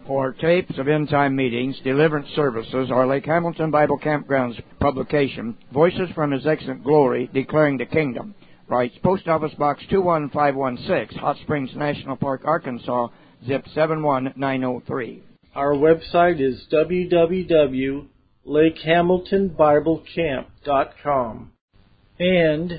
For tapes of end-time meetings, deliverance services, or Lake Hamilton Bible Campground's publication, Voices from His Excellent Glory, Declaring the Kingdom, writes Post Office Box 21516, Hot Springs National Park, Arkansas, zip 71903. Our website is www.lakehamiltonbiblecamp.com and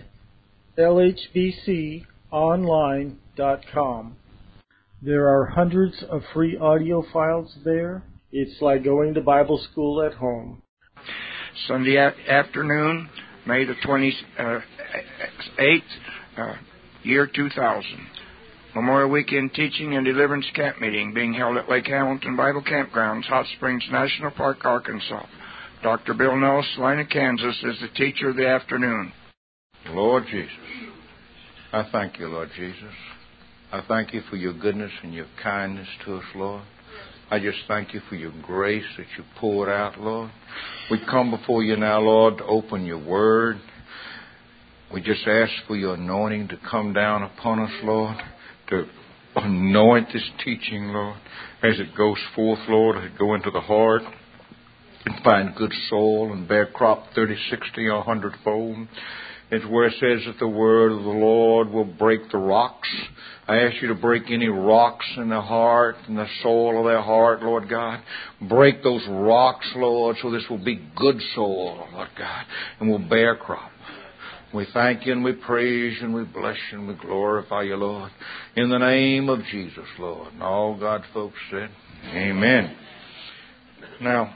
lhbconline.com. There are hundreds of free audio files there. It's like going to Bible school at home. Sunday afternoon, May the 28th, year 2000. Memorial Weekend Teaching and Deliverance Camp Meeting being held at Lake Hamilton Bible Campgrounds, Hot Springs National Park, Arkansas. Dr. Bill Nelson, Salina, Kansas, is the teacher of the afternoon. Lord Jesus, I thank you, Lord Jesus. I thank you for your goodness and your kindness to us, Lord. I just thank you for your grace that you poured out, Lord. We come before you now, Lord, to open your word. We just ask for your anointing to come down upon us, Lord, to anoint this teaching, Lord, as it goes forth, Lord, as it go into the heart and find good soil and bear crop 30, 60, or 100-fold. It's where it says that the word of the Lord will break the rocks. I ask you to break any rocks in the heart and the soul of their heart, Lord God. Break those rocks, Lord, so this will be good soil, Lord God, and will bear crop. We thank you and we praise you and we bless you and we glorify you, Lord. In the name of Jesus, Lord. And all God's folks said, amen. Now,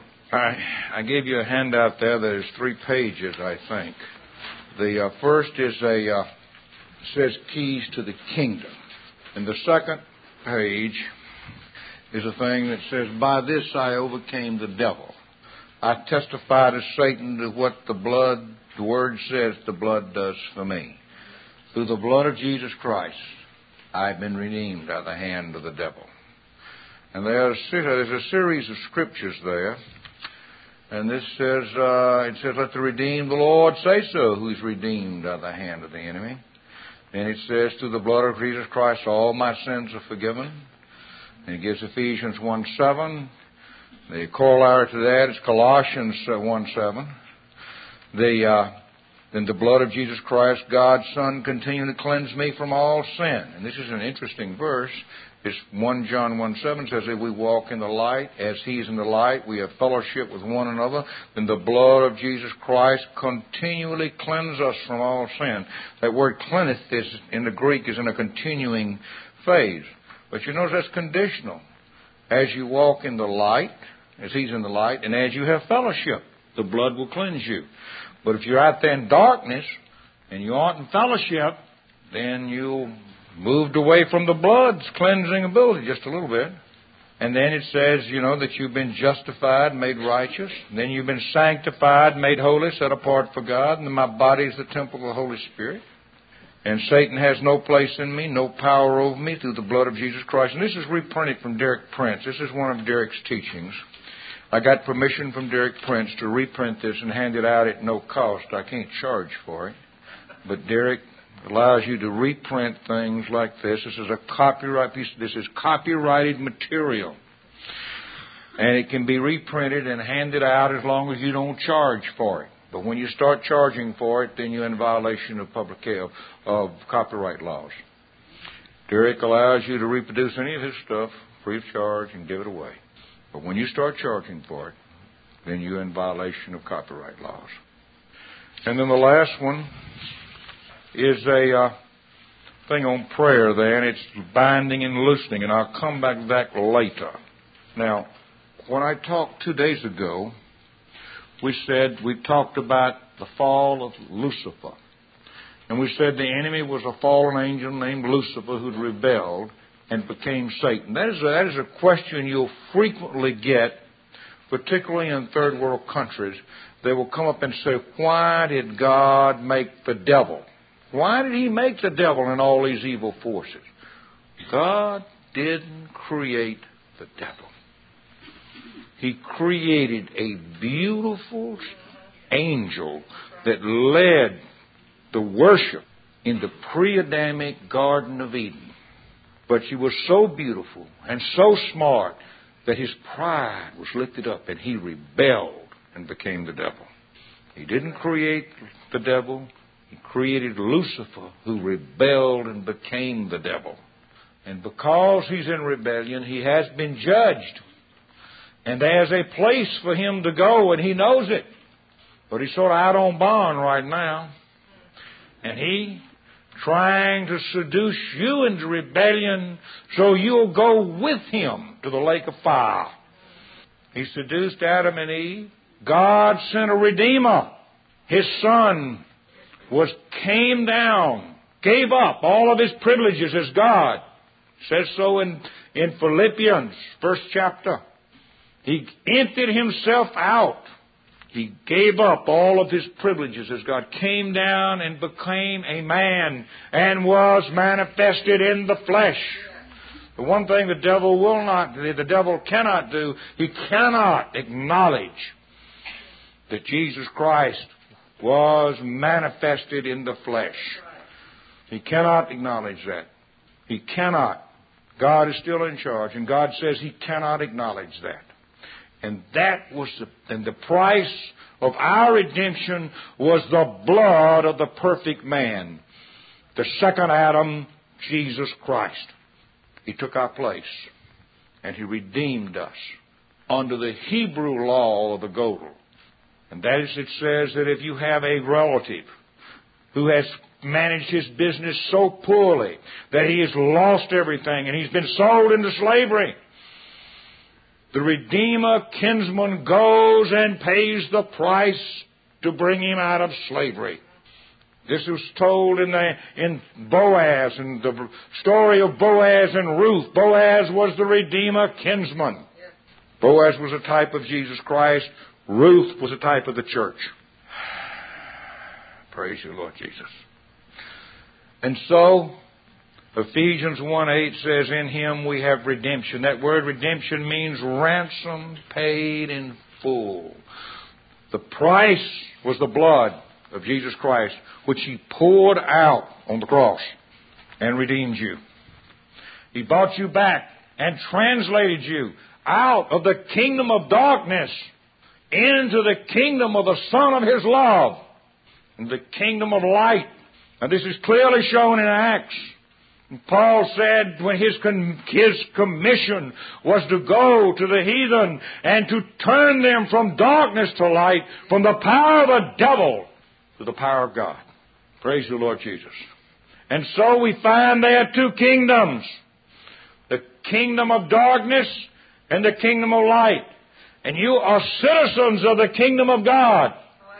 I gave you a handout there. There's 3 pages, I think. The first is says keys to the kingdom. And the second page is a thing that says, by this I overcame the devil. I testify to Satan to what the word says the blood does for me. Through the blood of Jesus Christ, I've been redeemed out of the hand of the devil. And there's a series of scriptures there. And this says, it says, let the redeemed of the Lord say so, who's redeemed out of the hand of the enemy. And it says, through the blood of Jesus Christ, all my sins are forgiven. And it gives Ephesians 1:7. The corollary to that is Colossians 1:7. Then the blood of Jesus Christ, God's Son, continue to cleanse me from all sin. And this is an interesting verse. It's 1 John 1:7 says, if we walk in the light, as He's in the light, we have fellowship with one another, then the blood of Jesus Christ continually cleanses us from all sin. That word cleanseth in the Greek is in a continuing phase. But you notice that's conditional. As you walk in the light, as He's in the light, and as you have fellowship, the blood will cleanse you. But if you're out there in darkness and you aren't in fellowship, then you'll moved away from the blood's cleansing ability just a little bit. And then it says, that you've been justified, made righteous. And then you've been sanctified, made holy, set apart for God. And my body is the temple of the Holy Spirit. And Satan has no place in me, no power over me through the blood of Jesus Christ. And this is reprinted from Derek Prince. This is one of Derek's teachings. I got permission from Derek Prince to reprint this and hand it out at no cost. I can't charge for it. But Derek allows you to reprint things like this. This is a copyright piece. This is copyrighted material. And it can be reprinted and handed out as long as you don't charge for it. But when you start charging for it, then you're in violation of copyright laws. Derek allows you to reproduce any of his stuff free of charge and give it away. But when you start charging for it, then you're in violation of copyright laws. And then the last one is a thing on prayer there, and it's binding and loosening, and I'll come back to that later. Now, when I talked 2 days ago, we talked about the fall of Lucifer. And we said the enemy was a fallen angel named Lucifer who'd rebelled and became Satan. That is a question you'll frequently get, particularly in third world countries. They will come up and say, why did God make the devil? Why did He make the devil and all these evil forces? God didn't create the devil. He created a beautiful angel that led the worship in the pre-Adamic Garden of Eden. But she was so beautiful and so smart that his pride was lifted up and he rebelled and became the devil. He didn't create the devil. He created Lucifer, who rebelled and became the devil. And because he's in rebellion, he has been judged. And there's a place for him to go, and he knows it. But he's sort of out on bond right now. And he trying to seduce you into rebellion so you'll go with him to the lake of fire. He seduced Adam and Eve. God sent a Redeemer. His Son came down, gave up all of his privileges as God. It says so in Philippians, first chapter. He emptied himself out. He gave up all of his privileges as God, came down and became a man and was manifested in the flesh. The one thing the devil cannot do, he cannot acknowledge that Jesus Christ was manifested in the flesh. He cannot acknowledge that. He cannot. God is still in charge, and God says he cannot acknowledge that. And the price of our redemption was the blood of the perfect man, the second Adam, Jesus Christ. He took our place, and he redeemed us under the Hebrew law of the Godel. And that is, it says that if you have a relative who has managed his business so poorly that he has lost everything and he's been sold into slavery, the Redeemer kinsman goes and pays the price to bring him out of slavery. This was told in Boaz, and the story of Boaz and Ruth. Boaz was the Redeemer kinsman. Boaz was a type of Jesus Christ. Ruth was a type of the church. Praise you, Lord Jesus. And so, Ephesians 1:8 says, in him we have redemption. That word redemption means ransom paid in full. The price was the blood of Jesus Christ, which he poured out on the cross and redeemed you. He bought you back and translated you out of the kingdom of darkness into the kingdom of the Son of his love, and the kingdom of light. And this is clearly shown in Acts. And Paul said when his commission was to go to the heathen and to turn them from darkness to light, from the power of the devil to the power of God. Praise the Lord Jesus. And so we find there are two kingdoms, the kingdom of darkness and the kingdom of light. And you are citizens of the kingdom of God.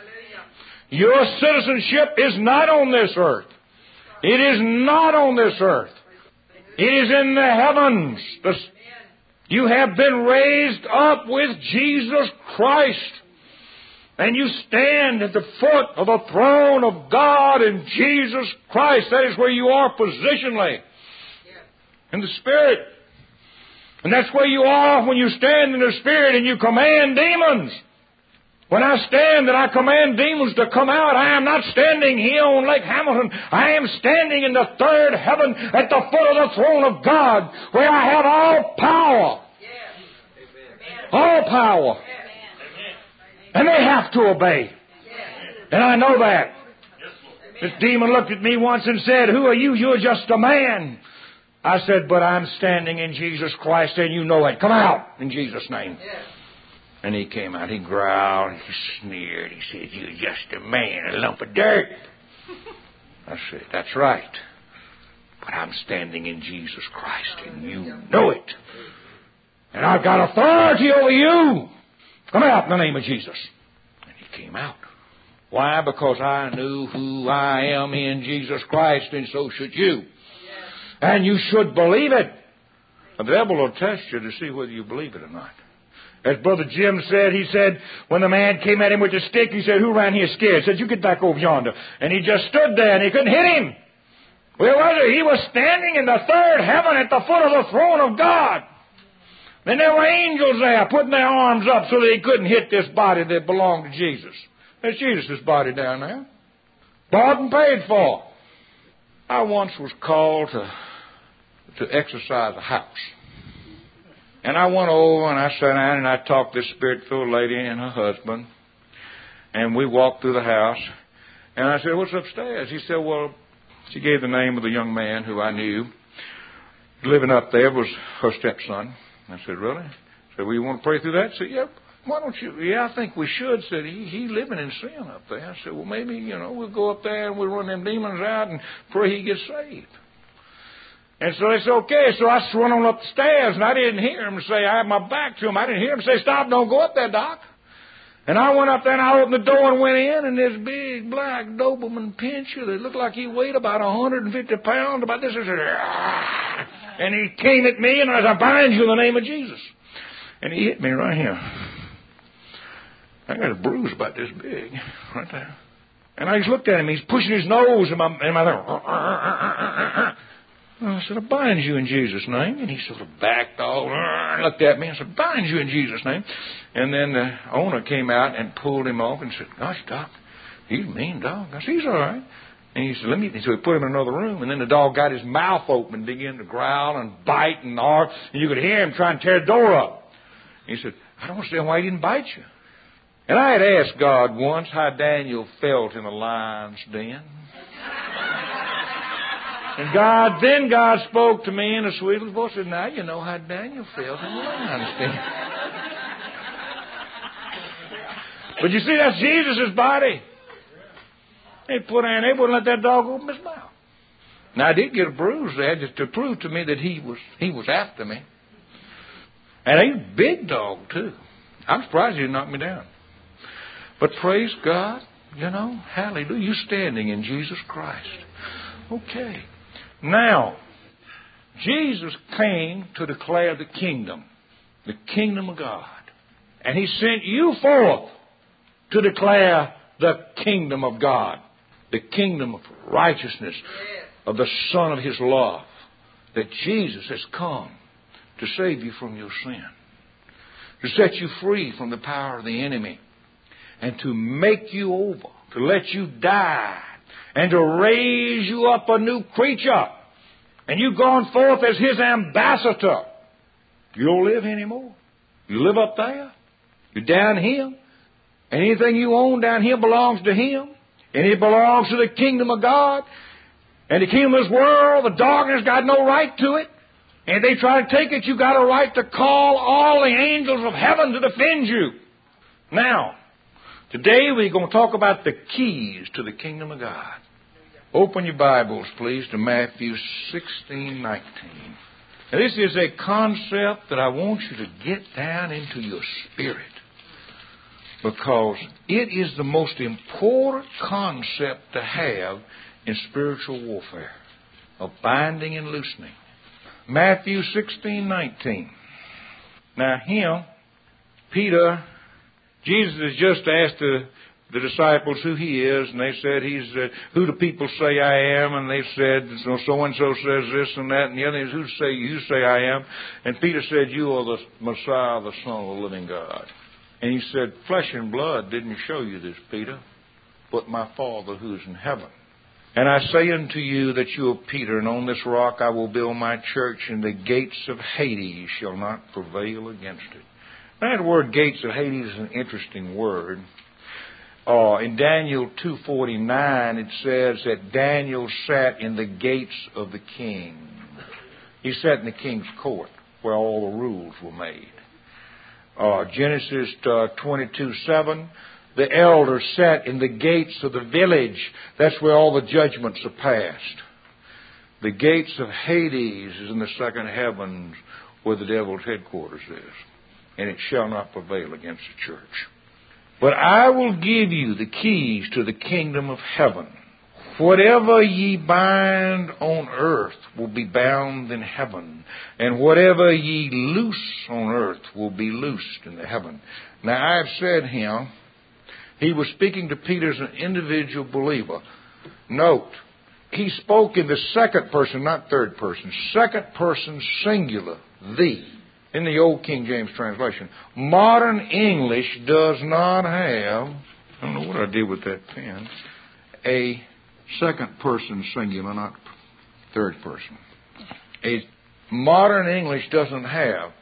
Your citizenship is not on this earth. It is not on this earth. It is in the heavens. You have been raised up with Jesus Christ. And you stand at the foot of the throne of God in Jesus Christ. That is where you are positionally. In the Spirit. And that's where you are when you stand in the Spirit and you command demons. When I stand and I command demons to come out, I am not standing here on Lake Hamilton. I am standing in the third heaven at the foot of the throne of God, where I have all power. All power. And they have to obey. And I know that. This demon looked at me once and said, "Who are you? You're just a man." I said, "But I'm standing in Jesus Christ, and you know it. Come out in Jesus' name." And he came out. He growled. He sneered. He said, "You're just a man, a lump of dirt." I said, "That's right. But I'm standing in Jesus Christ, and you know it. And I've got authority over you. Come out in the name of Jesus." And he came out. Why? Because I knew who I am in Jesus Christ, and so should you. And you should believe it. The devil will test you to see whether you believe it or not. As Brother Jim said, he said, when the man came at him with the stick, he said, "Who ran here scared?" He said, "You get back over yonder." And he just stood there and he couldn't hit him. Where was he? He was standing in the third heaven at the foot of the throne of God. Then there were angels there putting their arms up so that he couldn't hit this body that belonged to Jesus. There's Jesus' body down there. Bought and paid for. I once was called to exercise a house. And I went over and I sat down and I talked to this Spirit-filled lady and her husband. And we walked through the house. And I said, what's upstairs? He said, well, she gave the name of the young man who I knew. Living up there was her stepson. I said, really? I said, well, you want to pray through that? I said, yeah, why don't you? Yeah, I think we should. Said, he living in sin up there. I said, well, maybe, we'll go up there and we'll run them demons out and pray he gets saved. And so they said, okay. So I just run on up the stairs, and I didn't hear him say, I had my back to him. I didn't hear him say, stop, don't go up there, Doc. And I went up there and I opened the door and went in, and this big black Doberman Pinscher that looked like he weighed about 150 pounds, about this, and he came at me, and I said, I bind you in the name of Jesus. And he hit me right here. I got a bruise about this big, right there. And I just looked at him. He's pushing his nose in my thing. I said, I bind you in Jesus' name. And he sort of backed off and looked at me and said, bind you in Jesus' name. And then the owner came out and pulled him off and said, gosh, Doc, he's a mean dog. I said, he's all right. And he said, so he put him in another room. And then the dog got his mouth open and began to growl and bite and arc. And you could hear him trying to tear the door up. And he said, I don't understand why he didn't bite you. And I had asked God once how Daniel felt in a lion's den. And God spoke to me in a sweet little voice and said, now you know how Daniel felt in the lion's den. But you see, that's Jesus' body. They wouldn't let that dog open his mouth. Now I did get a bruise there just to prove to me that he was after me. And he's a big dog too. I'm surprised he didn't knock me down. But praise God, hallelujah, you're standing in Jesus Christ. Okay. Now, Jesus came to declare the kingdom of God. And he sent you forth to declare the kingdom of God, the kingdom of righteousness, of the Son of his love, that Jesus has come to save you from your sin, to set you free from the power of the enemy, and to make you over, to let you die, and to raise you up a new creature. And you've gone forth as his ambassador. You don't live anymore. You live up there. You're down here. And anything you own down here belongs to him. And it belongs to the kingdom of God. And the kingdom of this world, the darkness got no right to it. And they try to take it, you got a right to call all the angels of heaven to defend you. Now, today we're going to talk about the keys to the kingdom of God. Open your Bibles, please, to Matthew 16:19. Now, this is a concept that I want you to get down into your spirit, because it is the most important concept to have in spiritual warfare, of binding and loosening. Matthew 16:19. Now, Jesus has just asked the disciples who he is, and they said, who do people say I am? And they said, so-and-so says this and that, and the other is, who say you say I am? And Peter said, you are the Messiah, the Son of the living God. And he said, flesh and blood didn't show you this, Peter, but my Father who is in heaven. And I say unto you that you are Peter, and on this rock I will build my church, and the gates of Hades shall not prevail against it. Now, that word gates of Hades is an interesting word. In Daniel 2:49, it says that Daniel sat in the gates of the king. He sat in the king's court where all the rules were made. Genesis 22:7, the elders sat in the gates of the village. That's where all the judgments are passed. The gates of Hades is in the second heavens where the devil's headquarters is. And it shall not prevail against the church. But I will give you the keys to the kingdom of heaven. Whatever ye bind on earth will be bound in heaven, and whatever ye loose on earth will be loosed in the heaven. Now, I have said him, he was speaking to Peter as an individual believer. Note, he spoke in the second person, not third person. Second person singular, the. In the old King James translation. Modern English does not have, I don't know what I did with that pen, a second person singular, not third person. A modern English doesn't have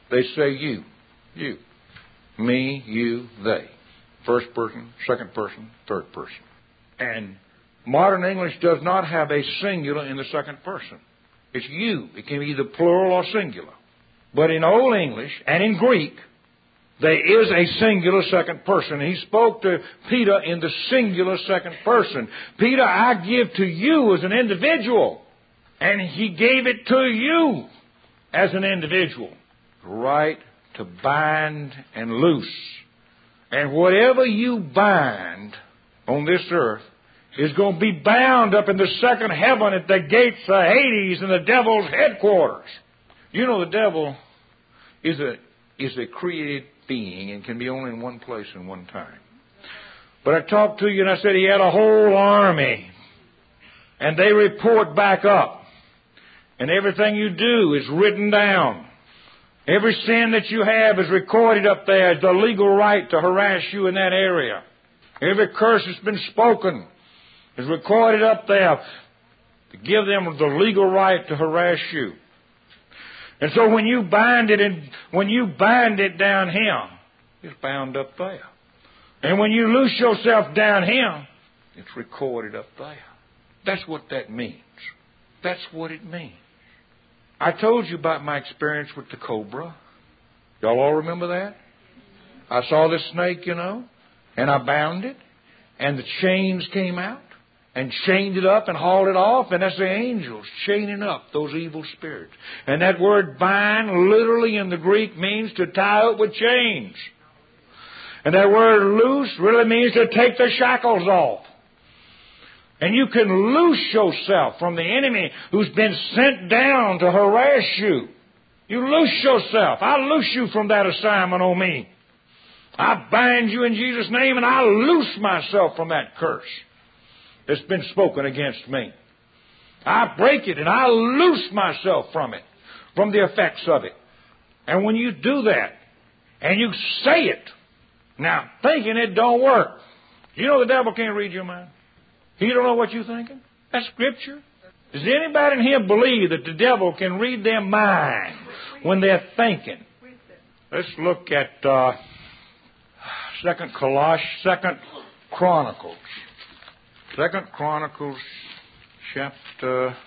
They say you. You. Me, you, they. First person, second person, third person. And modern English does not have a singular in the second person. It's you. It can be either plural or singular. But in Old English and in Greek, there is a singular second person. He spoke to Peter in the singular second person. Peter, I give to you as an individual. And he gave it to you as an individual. Right to bind and loose. And whatever you bind on this earth is going to be bound up in the second heaven at the gates of Hades and the devil's headquarters. You know the devil is a created being and can be only in one place in one time. But I talked to you and I said he had a whole army. And they report back up. And everything you do is written down. Every sin that you have is recorded up there as the legal right to harass you in that area. Every curse that's been spoken is recorded up there to give them the legal right to harass you. And so when you bind it down here, it's bound up there. And when you loose yourself down here, it's recorded up there. That's what that means. That's what it means. I told you about my experience with the cobra. Y'all all remember that? I saw this snake, and I bound it, and the chains came out, and chained it up and hauled it off, and that's the angels chaining up those evil spirits. And that word bind literally in the Greek means to tie up with chains. And that word loose really means to take the shackles off. And you can loose yourself from the enemy who's been sent down to harass you. You loose yourself. I loose you from that assignment on me. I bind you in Jesus' name and I loose myself from that curse that's been spoken against me. I break it and I loose myself from it, from the effects of it. And when you do that and you say it, now thinking it don't work. You know the devil can't read your mind. He don't know what you're thinking. That's Scripture. Does anybody in here believe that the devil can read their mind when they're thinking? Let's look at Second Chronicles. 2 Chronicles chapter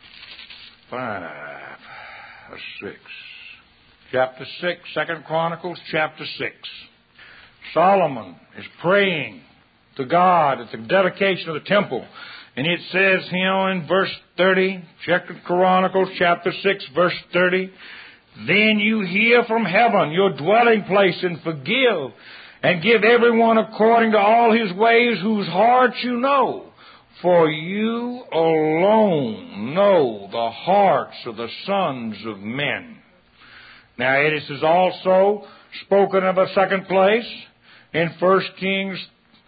5 or 6. Chapter 6, 2 Chronicles chapter 6. Solomon is praying to God at the dedication of the temple. And it says here in verse 30, 2 Chronicles chapter 6, verse 30, then you hear from heaven your dwelling place and forgive and give everyone according to all his ways whose hearts you know. For you alone know the hearts of the sons of men. Now it is also spoken of a second place in 1 Kings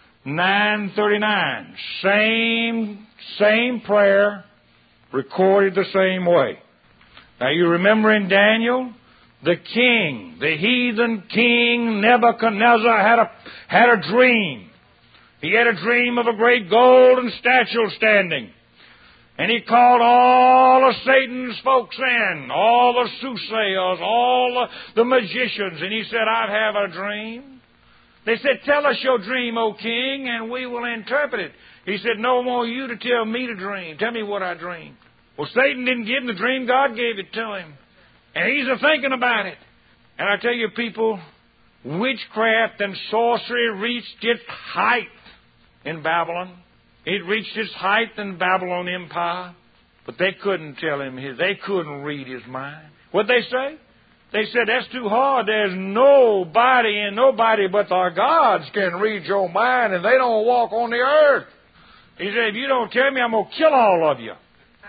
9:39. Same prayer, recorded the same way. Now you remember in Daniel, the king, the heathen king Nebuchadnezzar had a dream. He had a dream of a great golden statue standing. And he called all of Satan's folks in, all the soothsayers, all the magicians, and he said, I have a dream. They said, tell us your dream, O king, and we will interpret it. He said, no more you to tell me the dream. Tell me what I dreamed. Well, Satan didn't give him the dream. God gave it to him. And he's thinking about it. And I tell you, people, witchcraft and sorcery reached its height in Babylon. It reached its height in the Babylon Empire. But they couldn't tell him they couldn't read his mind. What'd they say? They said, that's too hard. There's nobody but our gods can read your mind, and they don't walk on the earth. He said, if you don't tell me, I'm going to kill all of you.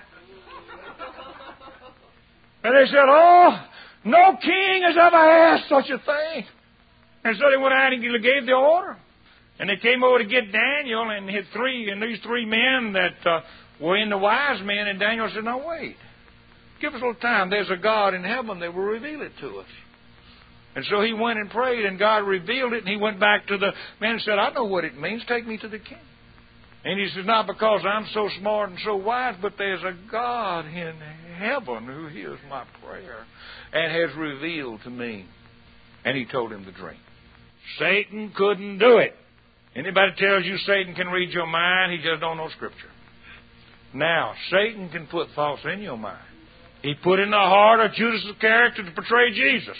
And they said, oh, no king has ever asked such a thing. And so they went out and gave the order. And they came over to get Daniel, and these three men that were in the wise men, and Daniel said, no, wait. Give us a little time. There's a God in heaven that will reveal it to us. And so he went and prayed, and God revealed it, and he went back to the man and said, I know what it means. Take me to the king. And he says, not because I'm so smart and so wise, but there's a God in heaven who hears my prayer and has revealed to me. And he told him the dream. Satan couldn't do it. Anybody tells you Satan can read your mind, he just don't know Scripture. Now, Satan can put thoughts in your mind. He put in the heart of Judas Iscariot to betray Jesus.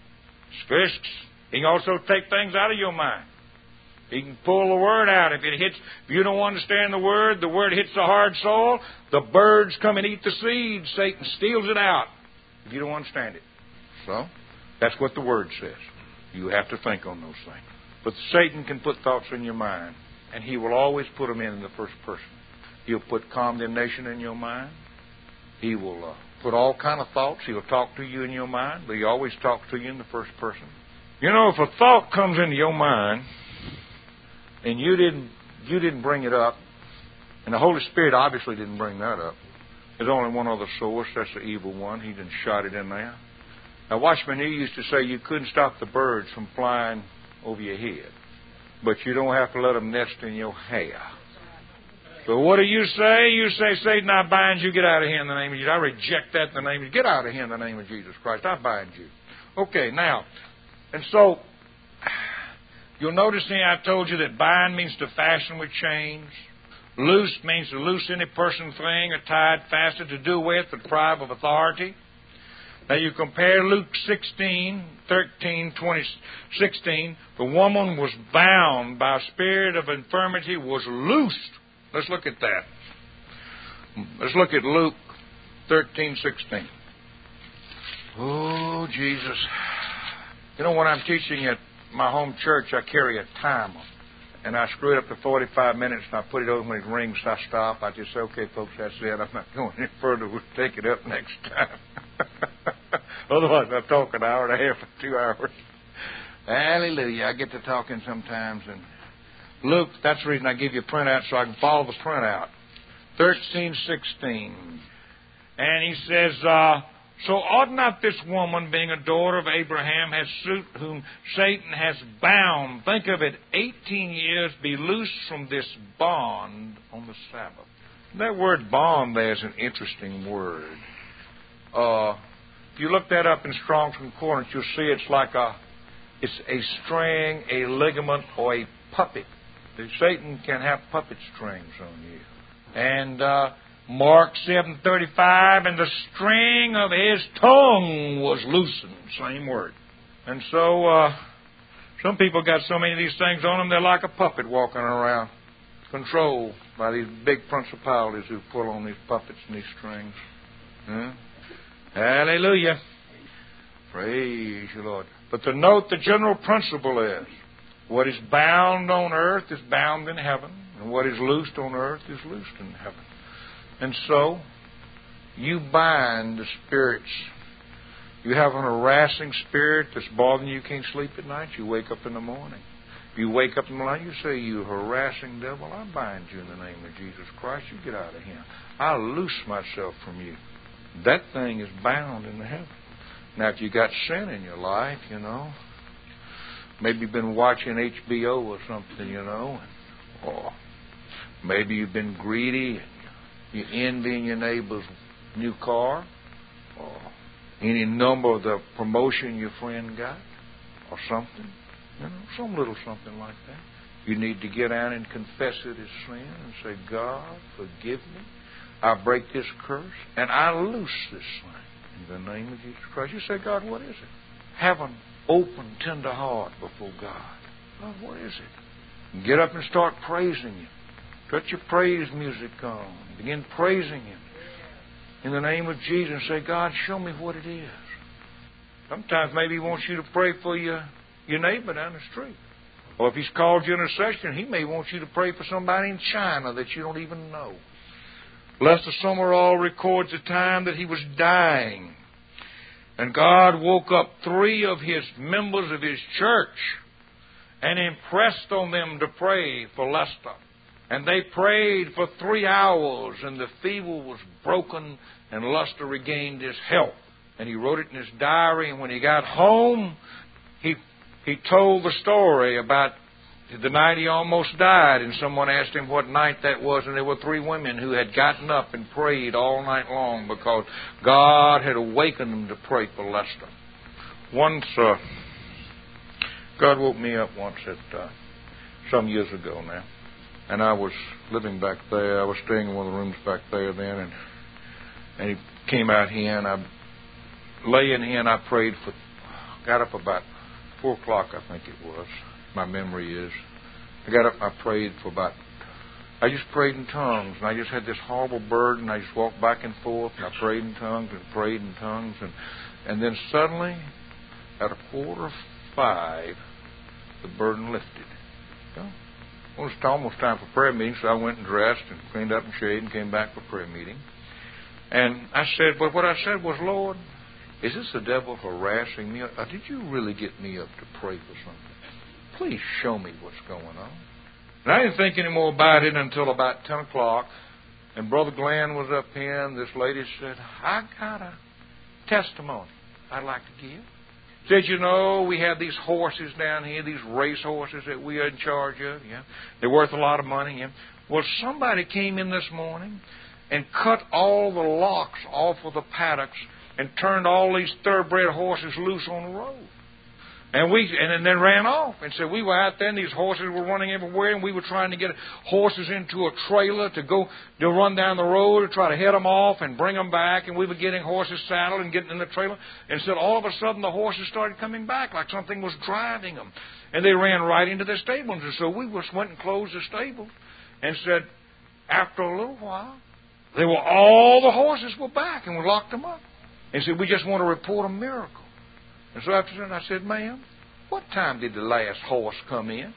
He can also take things out of your mind. He can pull the Word out. If you don't understand the Word hits the hard soil, the birds come and eat the seed. Satan steals it out if you don't understand it. So, that's what the Word says. You have to think on those things. But Satan can put thoughts in your mind, and he will always put them in the first person. He'll put condemnation in your mind. He will put all kind of thoughts. He'll talk to you in your mind, but he always talks to you in the first person. You know, if a thought comes into your mind, and you didn't bring it up, and the Holy Spirit obviously didn't bring that up. There's only one other source. That's the evil one. He didn't shot it in there. Now, Watchman Nee used to say you couldn't stop the birds from flying over your head, but you don't have to let them nest in your hair. So what do you say? You say, Satan, I bind you. Get out of here in the name of Jesus. I reject that in the name of Jesus. Get out of here in the name of Jesus Christ. I bind you. Okay, now, and so you'll notice here I told you that bind means to fasten with chains. Loose means to loose any person, thing, or tied, fastened, to do with, to deprive of authority. Now you compare Luke 16:16. The woman was bound by a spirit of infirmity, was loosed. Let's look at that. Let's look at Luke 13:16. Oh, Jesus. You know, when I'm teaching at my home church, I carry a timer. And I screw it up to 45 minutes, and I put it over when it rings, I stop. I just say, okay, folks, that's it. I'm not going any further. We'll take it up next time. Otherwise, I'll talk an hour and a half or 2 hours. Hallelujah. I get to talking sometimes. And Luke, that's the reason I give you a printout, so I can follow the printout. 13:16. And he says, so ought not this woman, being a daughter of Abraham, whom Satan has bound, think of it, 18 years, be loosed from this bond on the Sabbath? That word bond there is an interesting word. If you look that up in Strong's Concordance, you'll see it's a string, a ligament, or a puppet. Satan can have puppet strings on you. And Mark 7:35, and the string of his tongue was loosened. Same word. And so some people got so many of these things on them, they're like a puppet walking around, controlled by these big principalities who pull on these puppets and these strings. Hallelujah. Praise you, Lord. But to note the general principle is, what is bound on earth is bound in heaven, and what is loosed on earth is loosed in heaven. And so, you bind the spirits. You have an harassing spirit that's bothering you, can't sleep at night, you wake up in the morning. You wake up in the morning, you say, you harassing devil, I bind you in the name of Jesus Christ. You get out of here. I loose myself from you. That thing is bound in the heaven. Now, if you got sin in your life, you know, maybe you've been watching HBO or something, you know, or maybe you've been greedy and you're envying your neighbor's new car, or any number of the promotion your friend got, or something, you know, some little something like that. You need to get out and confess it as sin and say, God, forgive me. I break this curse, and I loose this thing in the name of Jesus Christ. You say, God, what is it? Have an open, tender heart before God. God, what is it? Get up and start praising Him. Put your praise music on. Begin praising Him in the name of Jesus and say, God, show me what it is. Sometimes maybe He wants you to pray for your neighbor down the street. Or if He's called you in a session, He may want you to pray for somebody in China that you don't even know. Lester Summerall records the time that he was dying. And God woke up 3 of His members of His church and impressed on them to pray for Lester. And they prayed for 3 hours, and the fever was broken, and Lester regained his health. And he wrote it in his diary, and when he got home, he told the story about the night he almost died, and someone asked him what night that was, and there were 3 women who had gotten up and prayed all night long because God had awakened them to pray for Lester. Once, God woke me up once at some years ago now, and I was living back there. I was staying in one of the rooms back there then, and he came out here, and I lay in here, and I prayed for, got up about 4 o'clock, I think it was. My memory is. I got up, I prayed for about, I just prayed in tongues, and I just had this horrible burden. I just walked back and forth, and I prayed in tongues and prayed in tongues, and then suddenly, at 4:45, the burden lifted. Well, it was almost time for prayer meeting, so I went and dressed and cleaned up and shaved and came back for prayer meeting. And I said, but what I said was, Lord, is this the devil harassing me? Did you really get me up to pray for something? Please show me what's going on. And I didn't think any more about it until about 10 o'clock. And Brother Glenn was up here, and this lady said, I got a testimony I'd like to give. Said, you know, we have these horses down here, these race horses that we are in charge of. Yeah, they're worth a lot of money. Yeah. Well, somebody came in this morning and cut all the locks off of the paddocks and turned all these thoroughbred horses loose on the road. And then ran off and said we were out there and these horses were running everywhere and we were trying to get horses into a trailer to run down the road to try to head them off and bring them back, and we were getting horses saddled and getting in the trailer, and said all of a sudden the horses started coming back like something was driving them, and they ran right into the stables. And so we just went and closed the stables and said after a little while all the horses were back, and we locked them up and said we just want to report a miracle. And so after that, I said, ma'am, what time did the last horse come in?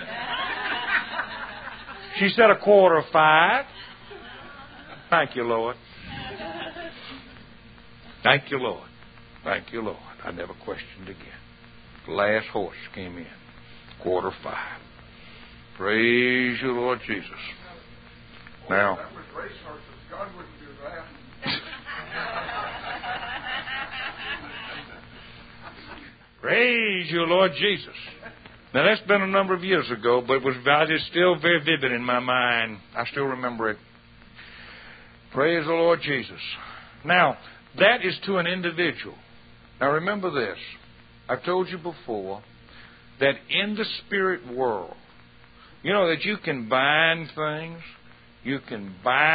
She said 4:45. Thank you, Lord. Thank you, Lord. Thank you, Lord. I never questioned again. The last horse came in, 4:45. Praise you, Lord Jesus. Now, that was race horses. God wouldn't do that. Praise you, Lord Jesus. Now, that's been a number of years ago, but it's still very vivid in my mind. I still remember it. Praise the Lord Jesus. Now, that is to an individual. Now, remember this. I've told you before that in the spirit world, you know that you can bind things. You can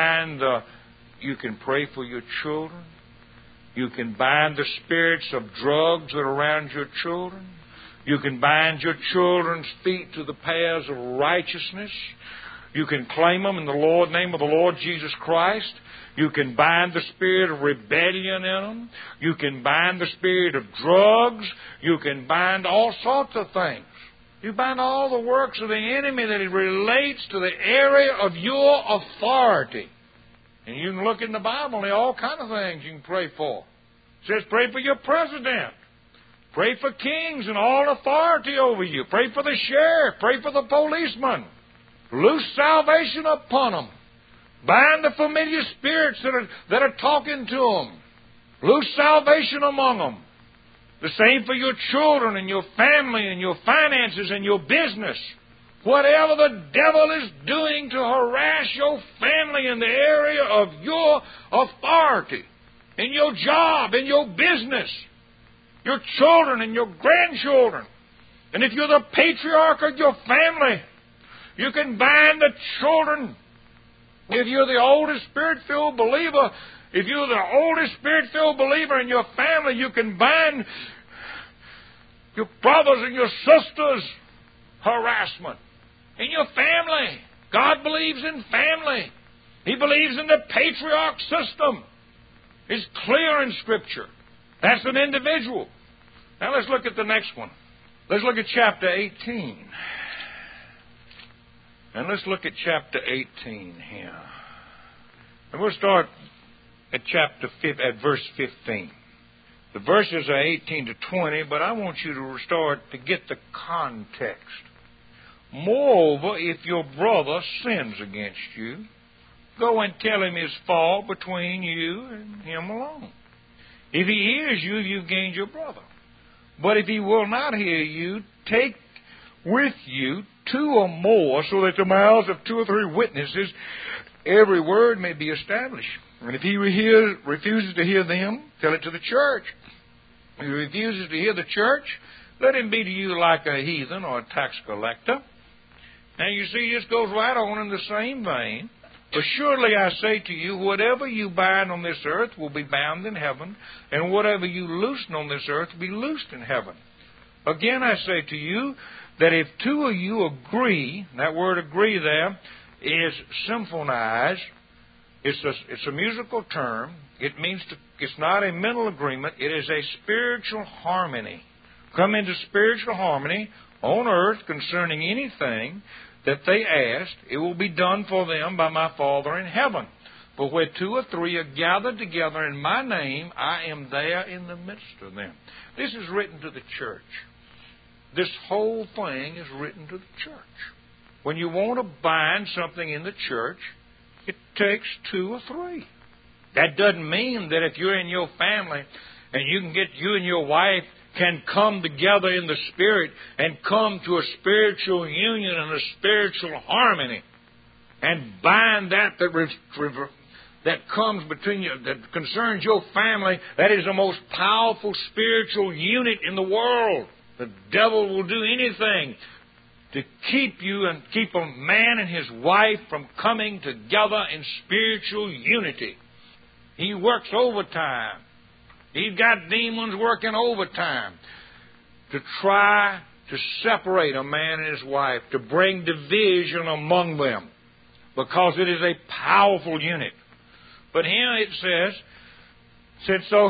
pray for your children. You can bind the spirits of drugs that are around your children. You can bind your children's feet to the paths of righteousness. You can claim them in the name of the Lord Jesus Christ. You can bind the spirit of rebellion in them. You can bind the spirit of drugs. You can bind all sorts of things. You bind all the works of the enemy that it relates to the area of your authority. And you can look in the Bible and there are all kinds of things you can pray for. It says pray for your president. Pray for kings and all authority over you. Pray for the sheriff. Pray for the policeman. Loose salvation upon them. Bind the familiar spirits that are talking to them. Loose salvation among them. The same for your children and your family and your finances and your business. Whatever the devil is doing to harass your family in the area of your authority, in your job, in your business, your children and your grandchildren. And if you're the patriarch of your family, you can bind the children. If you're the oldest Spirit-filled believer, in your family, you can bind your brothers and your sisters' harassment. In your family, God believes in family. He believes in the patriarch system. It's clear in Scripture. That's an individual. Now let's look at the next one. Let's look at chapter 18. And let's look at chapter 18 here. And we'll start at at verse 15. The verses are 18 to 20, but I want you to start to get the context. Moreover, if your brother sins against you, go and tell him his fault between you and him alone. If he hears you, you've gained your brother. But if he will not hear you, take with you two or more, so that the mouths of two or three witnesses, every word may be established. And if he refuses to hear them, tell it to the church. If he refuses to hear the church, let him be to you like a heathen or a tax collector. Now you see, this goes right on in the same vein. Assuredly I say to you, whatever you bind on this earth will be bound in heaven, and whatever you loosen on this earth will be loosed in heaven. Again I say to you, that if two of you agree, that word agree there is symphonize. It's a musical term. It means it's not a mental agreement. It is a spiritual harmony. Come into spiritual harmony on earth concerning anything that they asked, it will be done for them by my Father in heaven. For where two or three are gathered together in my name, I am there in the midst of them. This is written to the church. This whole thing is written to the church. When you want to bind something in the church, it takes two or three. That doesn't mean that if you're in your family and you and your wife can come together in the Spirit and come to a spiritual union and a spiritual harmony and bind that comes between you, that concerns your family. That is the most powerful spiritual unit in the world. The devil will do anything to keep you and keep a man and his wife from coming together in spiritual unity. He works overtime. He's got demons working overtime to try to separate a man and his wife, to bring division among them, because it is a powerful unit. But here it said so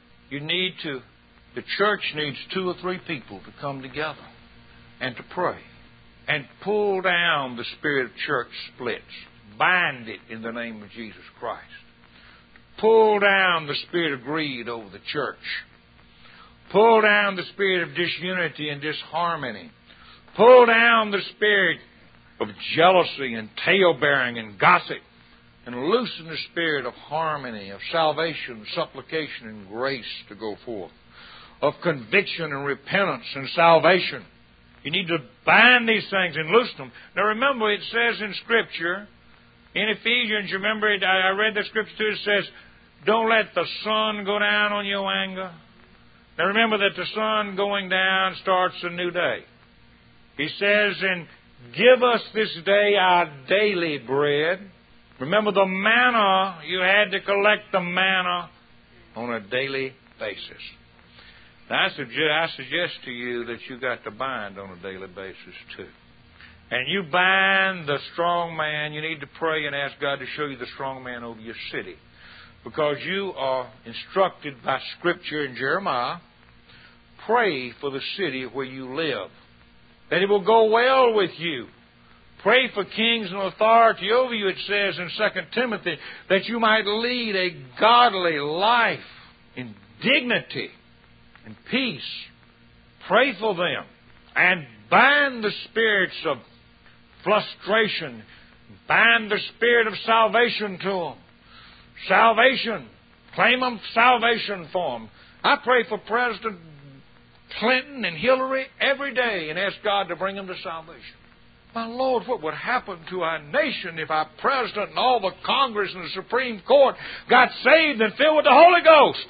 the church needs two or three people to come together and to pray and pull down the spirit of church splits, bind it in the name of Jesus Christ. Pull down the spirit of greed over the church. Pull down the spirit of disunity and disharmony. Pull down the spirit of jealousy and tale-bearing and gossip. And loosen the spirit of harmony, of salvation, supplication, and grace to go forth. Of conviction and repentance and salvation. You need to bind these things and loosen them. Now remember, it says in Scripture, in Ephesians, remember, I read the Scripture too, it says, don't let the sun go down on your anger. Now remember that the sun going down starts a new day. He says, and give us this day our daily bread. Remember the manna, you had to collect the manna on a daily basis. Now I suggest to you that you got to bind on a daily basis too. And you bind the strong man, you need to pray and ask God to show you the strong man over your city. Because you are instructed by Scripture in Jeremiah, pray for the city where you live, that it will go well with you. Pray for kings and authority over you, it says in 2 Timothy, that you might lead a godly life in dignity and peace. Pray for them and bind the spirits of frustration. Bind the spirit of salvation to them. Salvation. Claim them salvation for them. I pray for President Clinton and Hillary every day and ask God to bring them to salvation. My Lord, what would happen to our nation if our President and all the Congress and the Supreme Court got saved and filled with the Holy Ghost?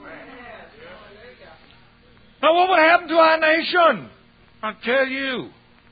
Now what would happen to our nation? I'll tell you.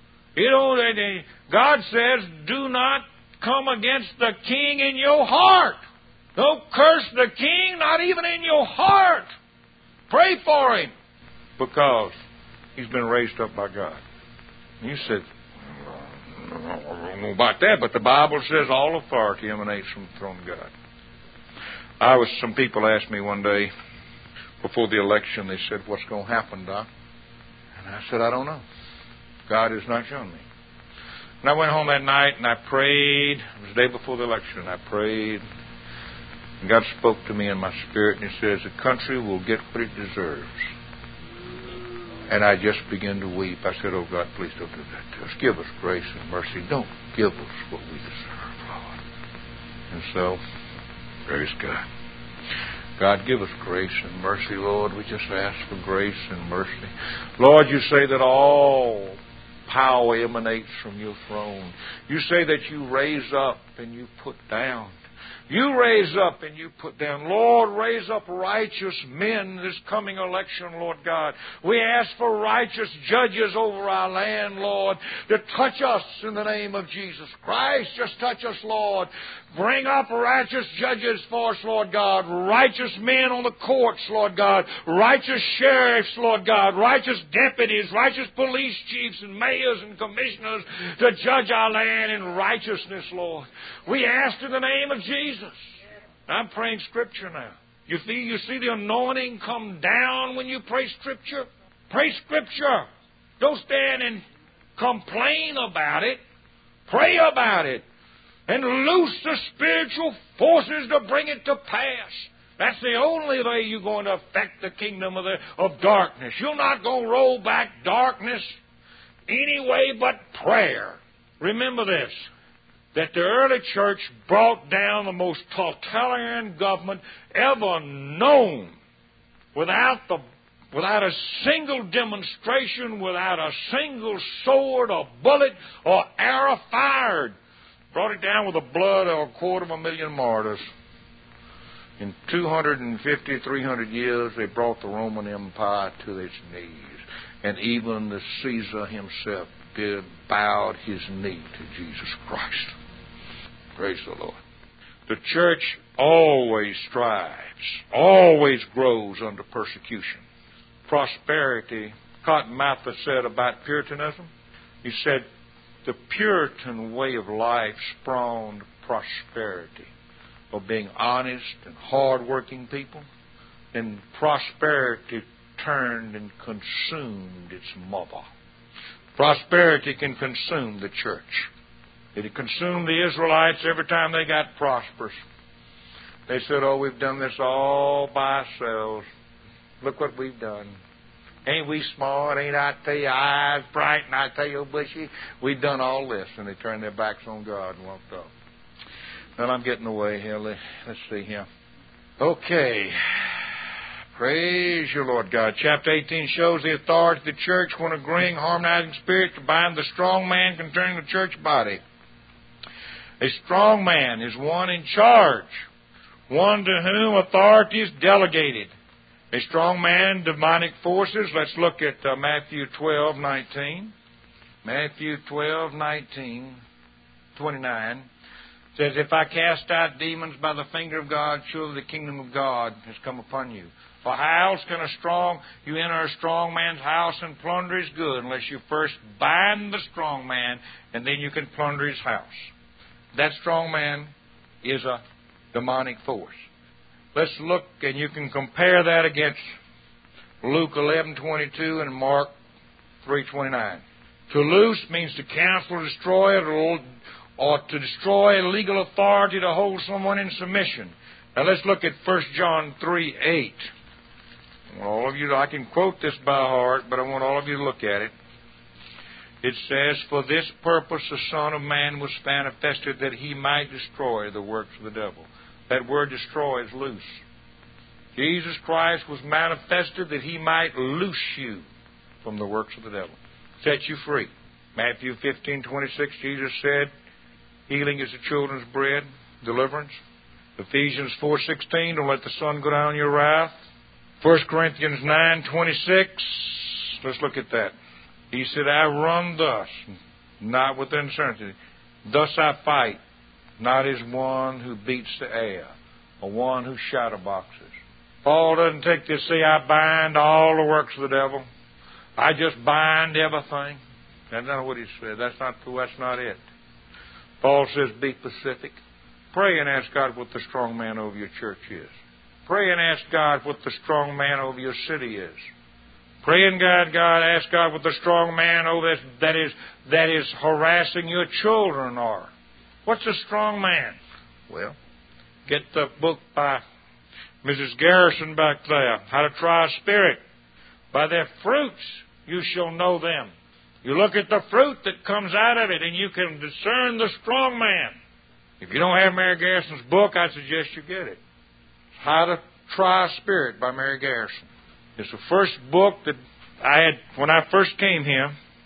God says, do not come against the king in your heart. Don't curse the king, not even in your heart. Pray for him. Because he's been raised up by God. And you said, I don't know about that, but the Bible says all authority emanates from the throne of God. Some people asked me one day, before the election, they said, what's going to happen, Doc? And I said, I don't know. God has not shown me. And I went home that night and I prayed. It was the day before the election. I prayed. And God spoke to me in my spirit and He says, the country will get what it deserves. And I just began to weep. I said, oh God, please don't do that to us. Give us grace and mercy. Don't give us what we deserve, Lord. And so, praise God. God, give us grace and mercy, Lord. We just ask for grace and mercy. Lord, you say that all power emanates from your throne. You say that you raise up and you put down. You raise up and you put down. Lord, raise up righteous men this coming election, Lord God. We ask for righteous judges over our land, Lord, to touch us in the name of Jesus Christ. Just touch us, Lord. Bring up righteous judges for us, Lord God. Righteous men on the courts, Lord God. Righteous sheriffs, Lord God. Righteous deputies, righteous police chiefs and mayors and commissioners to judge our land in righteousness, Lord. We ask in the name of Jesus. I'm praying Scripture now. You see the anointing come down when you pray Scripture? Pray Scripture. Don't stand and complain about it. Pray about it. And loose the spiritual forces to bring it to pass. That's the only way you're going to affect the kingdom of darkness. You're not going to roll back darkness any way but prayer. Remember this, that the early church brought down the most totalitarian government ever known without a single demonstration, without a single sword or bullet or arrow fired. Brought it down with the blood of 250,000 martyrs. In 250, 300 years, they brought the Roman Empire to its knees. And even the Caesar himself bowed his knee to Jesus Christ. Praise the Lord. The church always strives, always grows under persecution. Prosperity, Cotton Mather said about Puritanism, he said, the Puritan way of life spawned prosperity, of being honest and hard-working people. And prosperity turned and consumed its mother. Prosperity can consume the church. It consumed the Israelites every time they got prosperous. They said, oh, we've done this all by ourselves. Look what we've done. Ain't we smart? Ain't I tell you eyes bright and I tell you bushy? We've done all this. And they turned their backs on God and walked off. Well, I'm getting away here. Let's see here. Okay. Praise your Lord God. Chapter 18 shows the authority of the church when agreeing, harmonizing spirit to bind the strong man concerning the church body. A strong man is one in charge, one to whom authority is delegated. A strong man, demonic forces. Let's look at Matthew 12:19. Matthew 12:19, 29 says, if I cast out demons by the finger of God, surely the kingdom of God has come upon you. For how else can you enter a strong man's house and plunder his good, unless you first bind the strong man, and then you can plunder his house? That strong man is a demonic force. Let's look, and you can compare that against Luke 11:22 and Mark 3:29. To loose means to cancel or destroy, or to destroy legal authority to hold someone in submission. Now let's look at 1 John 3:8. All of you, I can quote this by heart, but I want all of you to look at it. It says, for this purpose the Son of Man was manifested, that he might destroy the works of the devil. That word destroy is loose. Jesus Christ was manifested that he might loose you from the works of the devil, set you free. Matthew 15:26, Jesus said, healing is the children's bread, deliverance. Ephesians 4:16, don't let the sun go down on your wrath. 1 Corinthians 9:26, let's look at that. He said, I run thus, not with uncertainty. Thus I fight, not as one who beats the air, or one who shadowboxes. Paul doesn't take this, say, I bind all the works of the devil. I just bind everything. That's not what he said. That's not it. Paul says, be pacific. Pray and ask God what the strong man over your church is. Pray and ask God what the strong man over your city is. Pray and ask God what the strong man over that is harassing your children are. What's a strong man? Well, get the book by Mrs. Garrison back there, How to Try a Spirit. By their fruits you shall know them. You look at the fruit that comes out of it, and you can discern the strong man. If you don't have Mary Garrison's book, I suggest you get it. How to Try a Spirit by Mary Garrison. It's the first book that I had when I first came here.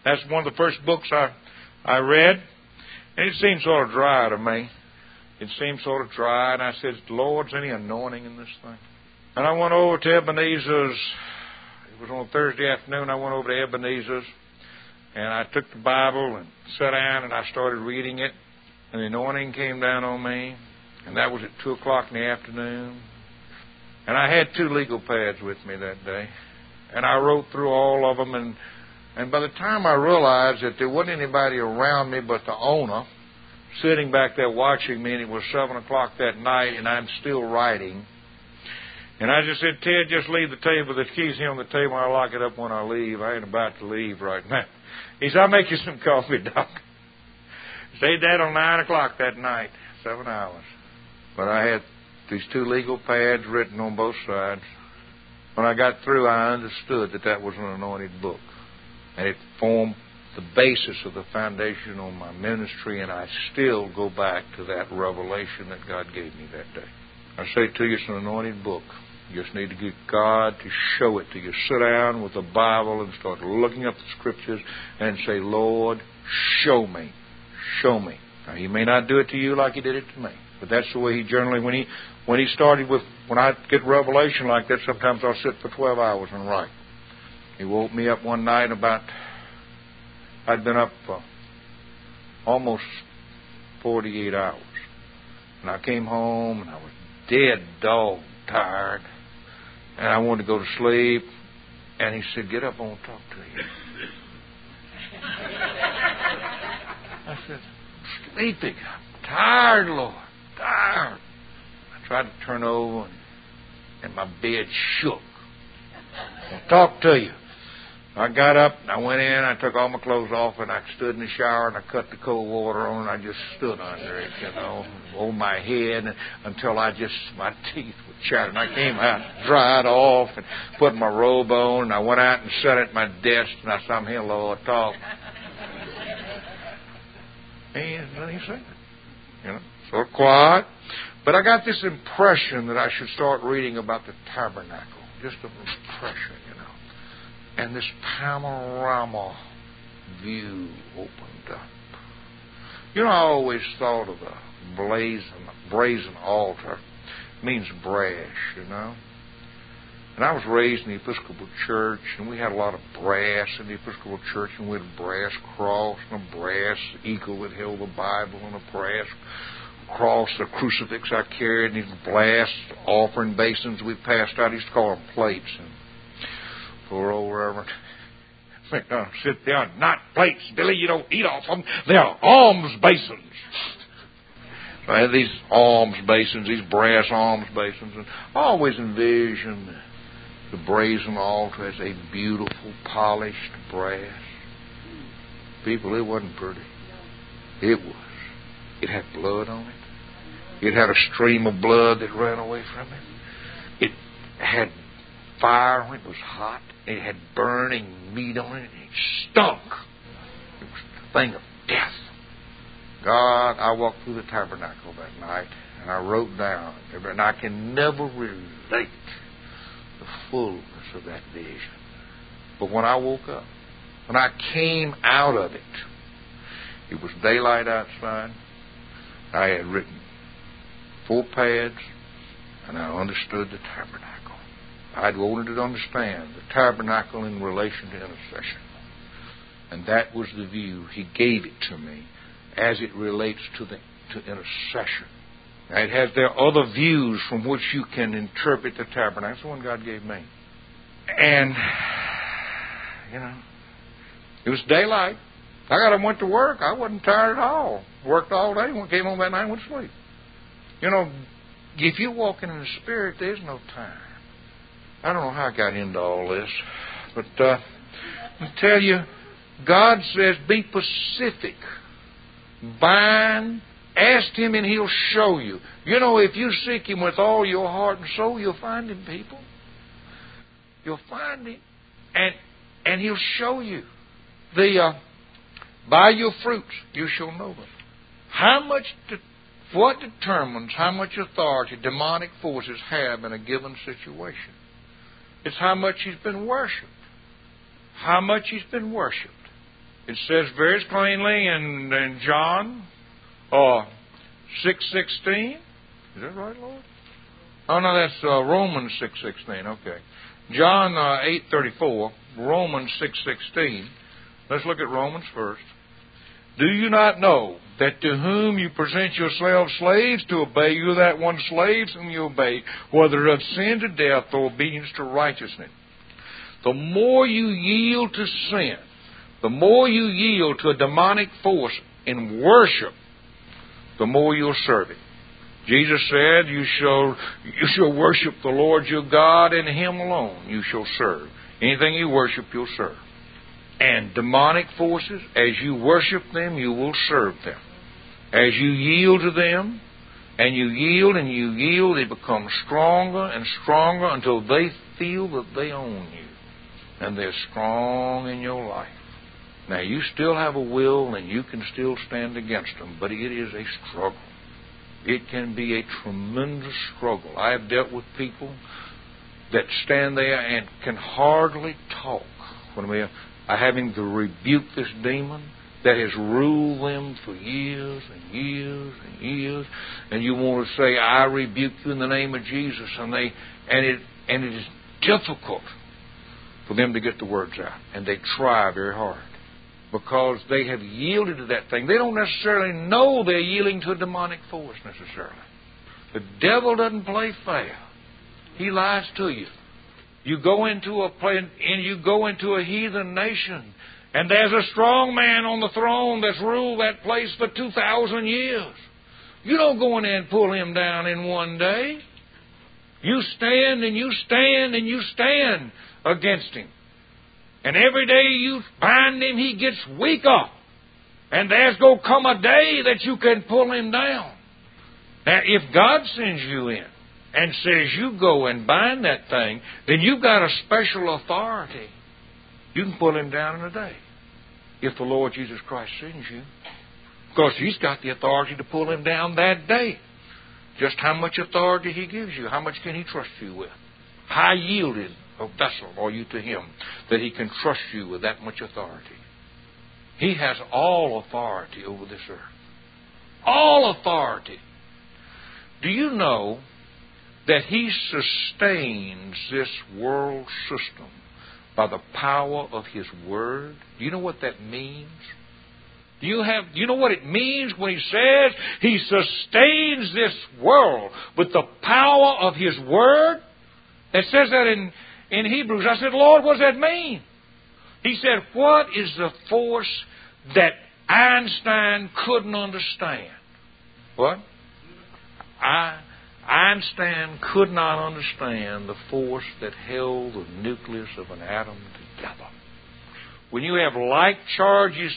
That's one of the first books I read, and it seemed sort of dry to me. It seemed sort of dry, and I said, Lord, is any anointing in this thing? And I went over to Ebenezer's. It was on a Thursday afternoon. I went over to Ebenezer's, and I took the Bible and sat down, and I started reading it. And the anointing came down on me, and that was at 2 o'clock in the afternoon. And I had 2 legal pads with me that day. And I wrote through all of them, and by the time I realized that there wasn't anybody around me but the owner, sitting back there watching me, and it was 7 o'clock that night, and I'm still writing. And I just said, Ted, just leave the table. The keys here on the table, I'll lock it up when I leave. I ain't about to leave right now. He said, I'll make you some coffee, Doc. Stayed that on 9 o'clock that night, 7 hours. But I had these 2 legal pads written on both sides. When I got through, I understood that was an anointed book. And it formed the basis of the foundation on my ministry, and I still go back to that revelation that God gave me that day. I say to you, it's an anointed book. You just need to get God to show it to you. Sit down with the Bible and start looking up the Scriptures and say, Lord, show me. Show me. Now, He may not do it to you like He did it to me, but that's the way He generally, when I get revelation like that, sometimes I'll sit for 12 hours and write. He woke me up one night I'd been up almost 48 hours. And I came home, and I was dead dog tired. And I wanted to go to sleep. And he said, get up, I want to talk to you. I said, I'm sleeping. I'm tired, Lord. Tired. I tried to turn over, and my bed shook. I'll talk to you. I got up, and I went in, I took all my clothes off, and I stood in the shower, and I cut the cold water on, and I just stood under it, over my head, until my teeth were chattering. I came out, dried off, and put my robe on, and I went out and sat at my desk, and I said, I'm here, Lord, talk. And then he said it, sort of quiet. But I got this impression that I should start reading about the tabernacle, just an impression, And this panorama view opened up. I always thought of the brazen altar. It means brass, And I was raised in the Episcopal Church, and we had a lot of brass in the Episcopal Church, and we had a brass cross and a brass eagle that held the Bible, and a brass cross, the crucifix I carried, and these brass offering basins we passed out. I used to call them plates. And poor old Reverend McDonald sit there, not plates, Billy, you don't eat off them. They are alms basins. So I had these alms basins, these brass alms basins, and I always envisioned the brazen altar as a beautiful, polished brass. People, it wasn't pretty. It was. It had blood on it. It had a stream of blood that ran away from it. It had fire on it. It was hot. It had burning meat on it. It stunk. It was a thing of death. God, I walked through the tabernacle that night, and I wrote down, and I can never relate the fullness of that vision. But when I woke up, when I came out of it, it was daylight outside. I had written 4 pads, and I understood the tabernacle. I'd wanted to understand the tabernacle in relation to intercession. And that was the view. He gave it to me as it relates to intercession. Now, there are other views from which you can interpret the tabernacle. That's the one God gave me. And, it was daylight. I got up and went to work. I wasn't tired at all. Worked all day. When I came home that night, I went to sleep. If you're walking in the Spirit, there's no time. I don't know how I got into all this, but I tell you, God says, be specific. Bind, ask Him, and He'll show you. If you seek Him with all your heart and soul, you'll find Him, people. You'll find Him, and He'll show you. By your fruits you shall know them. What determines how much authority demonic forces have in a given situation? It's how much he's been worshipped. How much he's been worshipped. It says very plainly in John 6:16. Is that right, Lord? Oh, no, that's Romans 6:16. Okay. John 8:34, Romans 6:16. Let's look at Romans first. Do you not know that to whom you present yourselves slaves to obey, you are that one slaves whom you obey, whether of sin to death or obedience to righteousness? The more you yield to sin, the more you yield to a demonic force in worship, the more you'll serve it. Jesus said, you shall worship the Lord your God, and Him alone you shall serve. Anything you worship, you'll serve. And demonic forces, as you worship them, you will serve them. As you yield to them, and you yield, they become stronger and stronger until they feel that they own you. And they're strong in your life. Now, you still have a will, and you can still stand against them, but it is a struggle. It can be a tremendous struggle. I have dealt with people that stand there and can hardly talk when we are having to rebuke this demon that has ruled them for years and years and years. And you want to say, I rebuke you in the name of Jesus. And it is difficult for them to get the words out. And they try very hard because they have yielded to that thing. They don't necessarily know they're yielding to a demonic force necessarily. The devil doesn't play fair. He lies to you. You go into a place and you go into a heathen nation, and there's a strong man on the throne that's ruled that place for 2,000 years. You don't go in there and pull him down in one day. You stand and you stand and you stand against him. And every day you bind him, he gets weaker. And there's going to come a day that you can pull him down. Now, if God sends you in and says you go and bind that thing, then you've got a special authority. You can pull him down in a day if the Lord Jesus Christ sends you. Because He's got the authority to pull him down that day. Just how much authority He gives you, how much can He trust you with? How yielded a vessel are you to Him that He can trust you with that much authority? He has all authority over this earth. All authority. Do you know that He sustains this world system by the power of His Word? Do you know what that means? Do you know what it means when He says He sustains this world with the power of His Word? It says that in Hebrews. I said, Lord, what does that mean? He said, what is the force that Einstein couldn't understand? What? Einstein could not understand the force that held the nucleus of an atom together. When you have like charges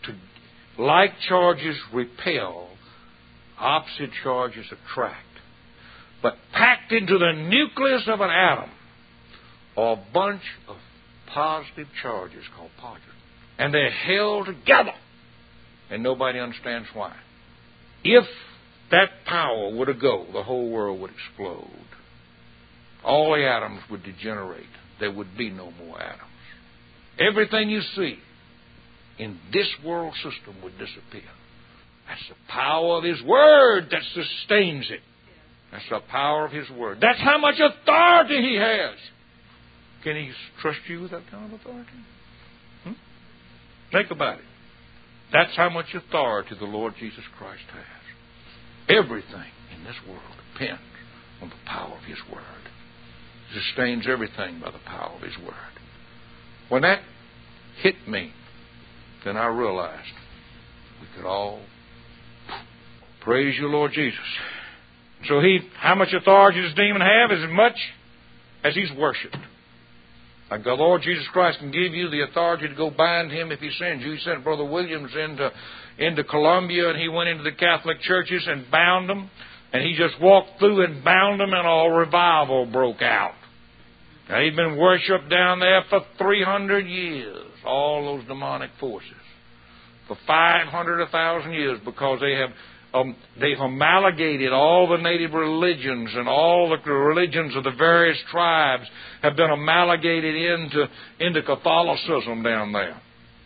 repel, opposite charges attract. But packed into the nucleus of an atom are a bunch of positive charges called positons. And they're held together. And nobody understands why. If that power were to go, the whole world would explode. All the atoms would degenerate. There would be no more atoms. Everything you see in this world system would disappear. That's the power of His Word that sustains it. That's the power of His Word. That's how much authority He has. Can He trust you with that kind of authority? Think about it. That's how much authority the Lord Jesus Christ has. Everything in this world depends on the power of His Word. He sustains everything by the power of His Word. When that hit me, then I realized we could all praise you, Lord Jesus. So how much authority does the demon have? As much as he's worshipped. Like the Lord Jesus Christ can give you the authority to go bind him if He sends you. He sent Brother Williams into Columbia, and he went into the Catholic churches and bound them. And he just walked through and bound them, and a revival broke out. Now, he'd been worshipped down there for 300 years, all those demonic forces. For 500, 1,000 years, because they've amalgamated all the native religions, and all the religions of the various tribes have been amalgamated into Catholicism down there.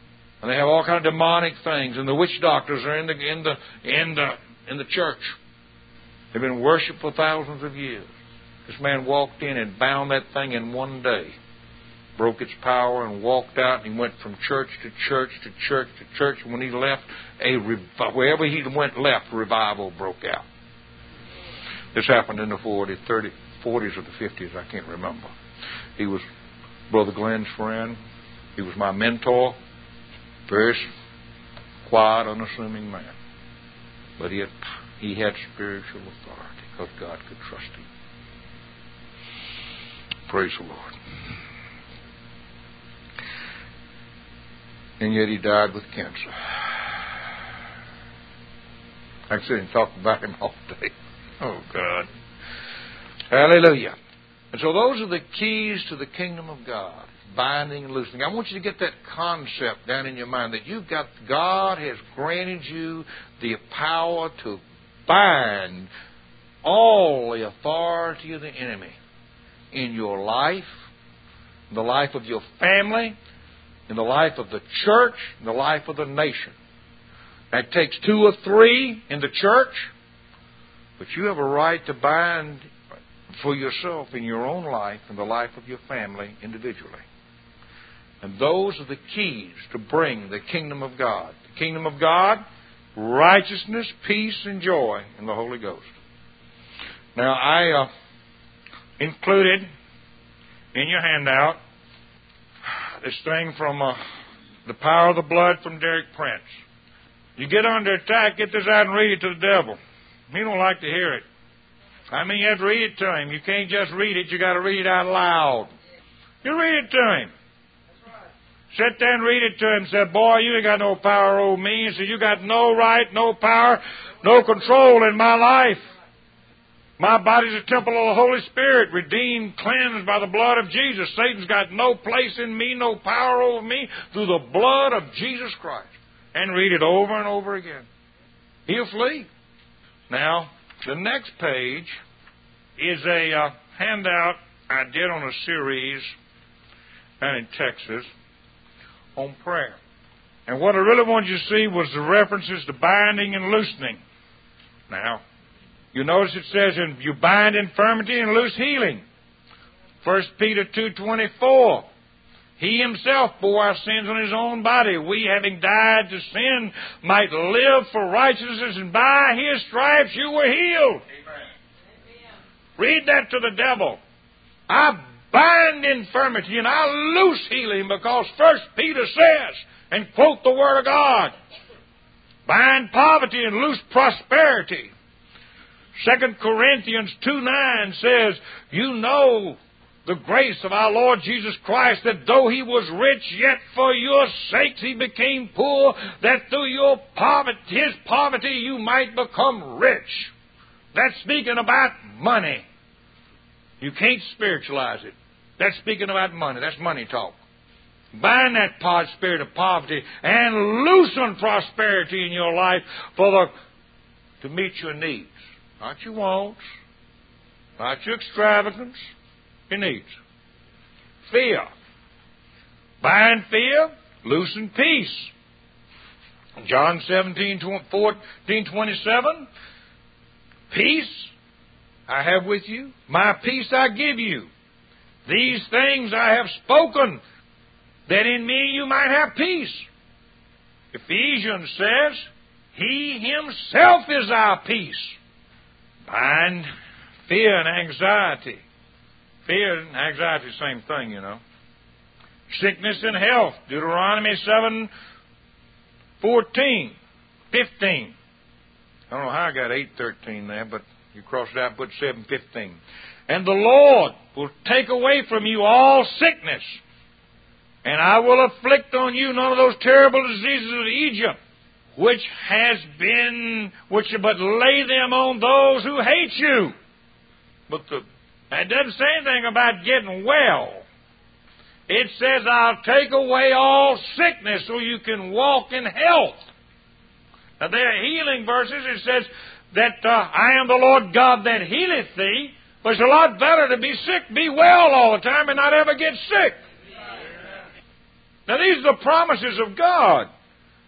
And they have all kind of demonic things, and the witch doctors are in the church. They've been worshipped for thousands of years. This man walked in and bound that thing in one day, broke its power, and walked out, and he went from church to church to church to church. And when he left, wherever he went left, revival broke out. This happened in the 40s or the 50s, I can't remember. He was Brother Glenn's friend. He was my mentor. Very quiet, unassuming man. But he had spiritual authority because God could trust him. Praise the Lord. And yet he died with cancer. I can sit and talk about him all day. Oh, God. Hallelujah. And so those are the keys to the kingdom of God. Binding and loosening. I want you to get that concept down in your mind that God has granted you the power to bind all the authority of the enemy in your life, in the life of your family, in the life of the church, in the life of the nation. That takes 2 or 3 in the church, but you have a right to bind for yourself in your own life and the life of your family individually. And those are the keys to bring the kingdom of God. The kingdom of God, righteousness, peace, and joy in the Holy Ghost. Now, I included in your handout this thing from The Power of the Blood from Derek Prince. You get under attack, get this out and read it to the devil. He don't like to hear it. I mean, you have to read it to him. You can't just read it, you got to read it out loud. You read it to him. Sit there and read it to him. Say, boy, you ain't got no power over me. He said, you got no right, no power, no control in my life. My body's a temple of the Holy Spirit, redeemed, cleansed by the blood of Jesus. Satan's got no place in me, no power over me, through the blood of Jesus Christ. And read it over and over again. He'll flee. Now, the next page is a handout I did on a series down in Texas on prayer. And what I really wanted you to see was the references to binding and loosening. Now, you notice it says, you bind infirmity and loose healing. 1 Peter 2:24. He himself bore our sins on his own body. We, having died to sin, might live for righteousness, and by his stripes you were healed. Amen. Read that to the devil. I bind infirmity and I loose healing because 1 Peter says, and quote the Word of God, bind poverty and loose prosperity. 2 Corinthians 2:9 says, you know the grace of our Lord Jesus Christ, that though he was rich, yet for your sakes he became poor, that through your poverty, his poverty, you might become rich. That's speaking about money. You can't spiritualize it. That's speaking about money. That's money talk. Bind that spirit of poverty and loosen prosperity in your life to meet your needs. Not your wants, not your extravagance, your needs. Fear. Bind fear, loosen peace. John 17:14-27. Peace I have with you, my peace I give you. These things I have spoken, that in me you might have peace. Ephesians says, he himself is our peace. Bind fear and anxiety. Fear and anxiety, same thing, you know. Sickness and health. Deuteronomy 7:14, 15. I don't know how I got 8:13 there, but you cross it out and put 7:15. And the Lord will take away from you all sickness, and I will afflict on you none of those terrible diseases of Egypt, but lay them on those who hate you. But that doesn't say anything about getting well. It says, I'll take away all sickness so you can walk in health. Now, there are healing verses. It says that I am the Lord God that healeth thee. But it's a lot better to be sick, be well all the time, and not ever get sick. Now, these are the promises of God.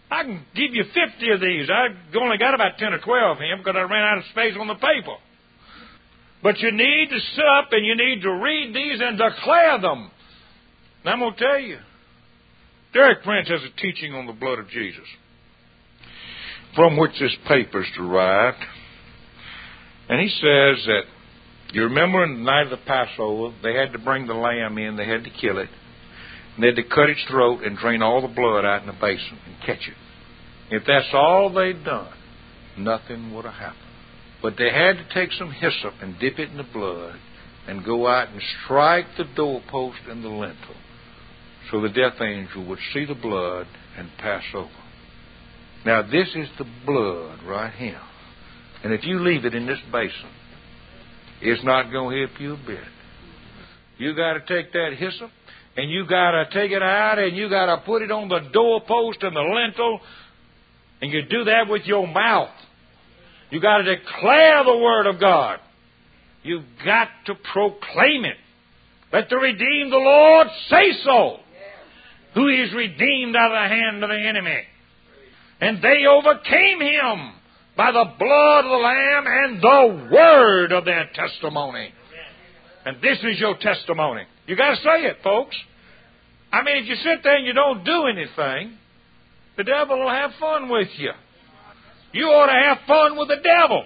I can give you 50 of these. I only got about 10 or 12 of them because I ran out of space on the paper. But you need to sit up and you need to read these and declare them. And I'm going to tell you, Derek Prince has a teaching on the blood of Jesus, from which this paper is derived. And he says that, you remember in the night of the Passover, they had to bring the lamb in, they had to kill it, and they had to cut its throat and drain all the blood out in a basin and catch it. If that's all they'd done, nothing would have happened. But they had to take some hyssop and dip it in the blood and go out and strike the doorpost and the lintel so the death angel would see the blood and pass over. Now this is the blood right here. And if you leave it in this basin, it's not going to help you a bit. You got to take that hyssop and you got to take it out and you got to put it on the doorpost and the lintel, and you do that with your mouth. You got to declare the Word of God. You've got to proclaim it. Let the redeemed of the Lord say so, who is redeemed out of the hand of the enemy. And they overcame him by the blood of the Lamb and the word of their testimony. And this is your testimony. You got to say it, folks. I mean, if you sit there and you don't do anything, the devil will have fun with you. You ought to have fun with the devil.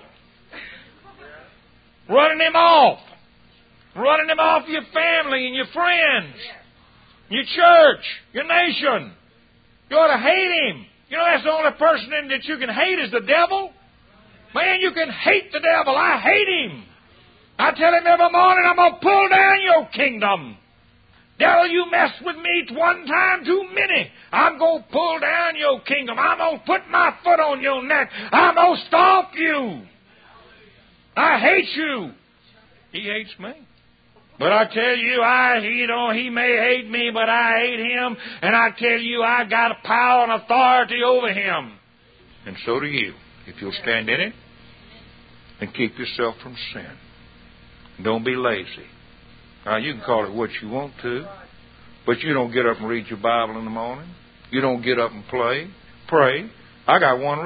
Running him off. Running him off your family and your friends, your church, your nation. You ought to hate him. You know, that's the only person that you can hate is the devil. Man, you can hate the devil. I hate him. I tell him every morning, I'm going to pull down your kingdom. Devil, you mess with me one time too many. I'm going to pull down your kingdom. I'm going to put my foot on your neck. I'm going to stomp you. I hate you. He hates me. But I tell you, he may hate me, but I hate him. And I tell you, I got a power and authority over him. And so do you, if you'll stand in it and keep yourself from sin. Don't be lazy. Now, you can call it what you want to, but you don't get up and read your Bible in the morning. You don't get up and pray. I got one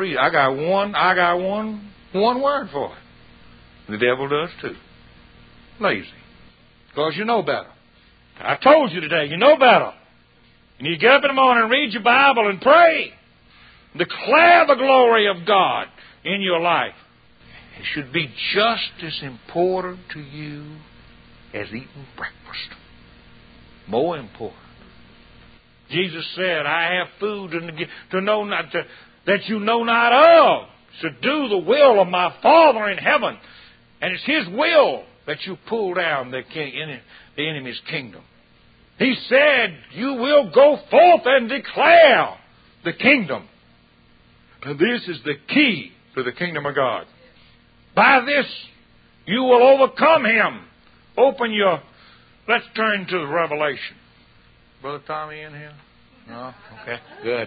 word for it. The devil does too. Lazy. Because you know better. I told you today, you know better. You need to get up in the morning and read your Bible and pray. Declare the glory of God in your life. It should be just as important to you as eating breakfast. More important. Jesus said, I have food that you know not of, to do the will of my Father in heaven. And it's His will that you pull down the enemy's kingdom. He said, you will go forth and declare the kingdom. And this is the key to the kingdom of God. By this, you will overcome him. Let's turn to the Revelation. Brother Tommy in here? No? Okay, good.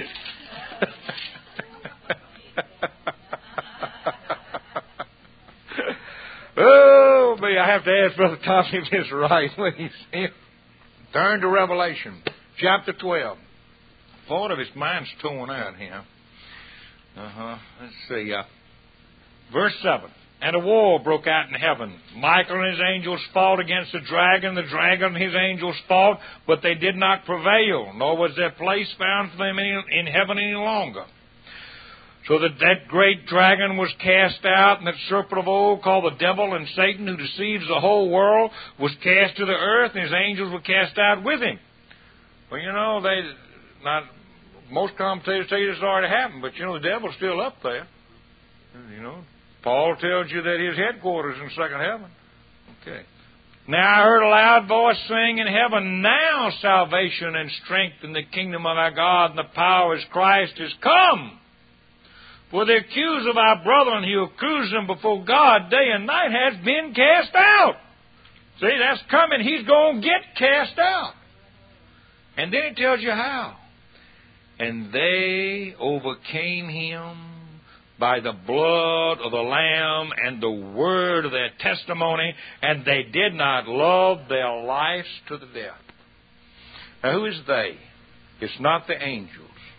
Oh, me, I have to ask Brother Tommy if it's right when he's here. Turn to Revelation, chapter 12. Part of his mind's torn out here. Let's see. Verse 7. And a war broke out in heaven. Michael and his angels fought against the dragon and his angels fought, but they did not prevail, nor was their place found for them in heaven any longer. So that great dragon was cast out, and that serpent of old, called the devil and Satan, who deceives the whole world, was cast to the earth, and his angels were cast out with him. Well, you know, most commentators say this already happened, but you know, the devil's still up there. You know, Paul tells you that his headquarters is in second heaven. Okay. Now I heard a loud voice saying in heaven, now salvation and strength in the kingdom of our God and the power of Christ is come. For the accuser of our brethren who accused them before God day and night has been cast out. See, that's coming. He's going to get cast out. And then it tells you how. And they overcame him by the blood of the Lamb and the word of their testimony, and they did not love their lives to the death. Now, who is they? It's not the angels.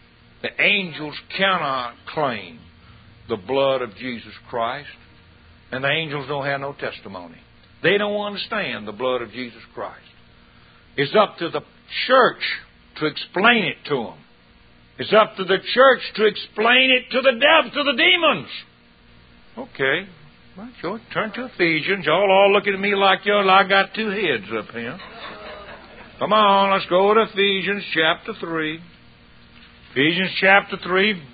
The angels cannot claim the blood of Jesus Christ, and the angels don't have no testimony. They don't understand the blood of Jesus Christ. It's up to the church to explain it to them. It's up to the church to explain it to the devil, to the demons. Okay. Well, sure. Turn to Ephesians. Y'all all looking at me like I got two heads up here. Come on, let's go to Ephesians chapter 3. Ephesians chapter 3,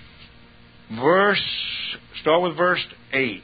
start with verse 8.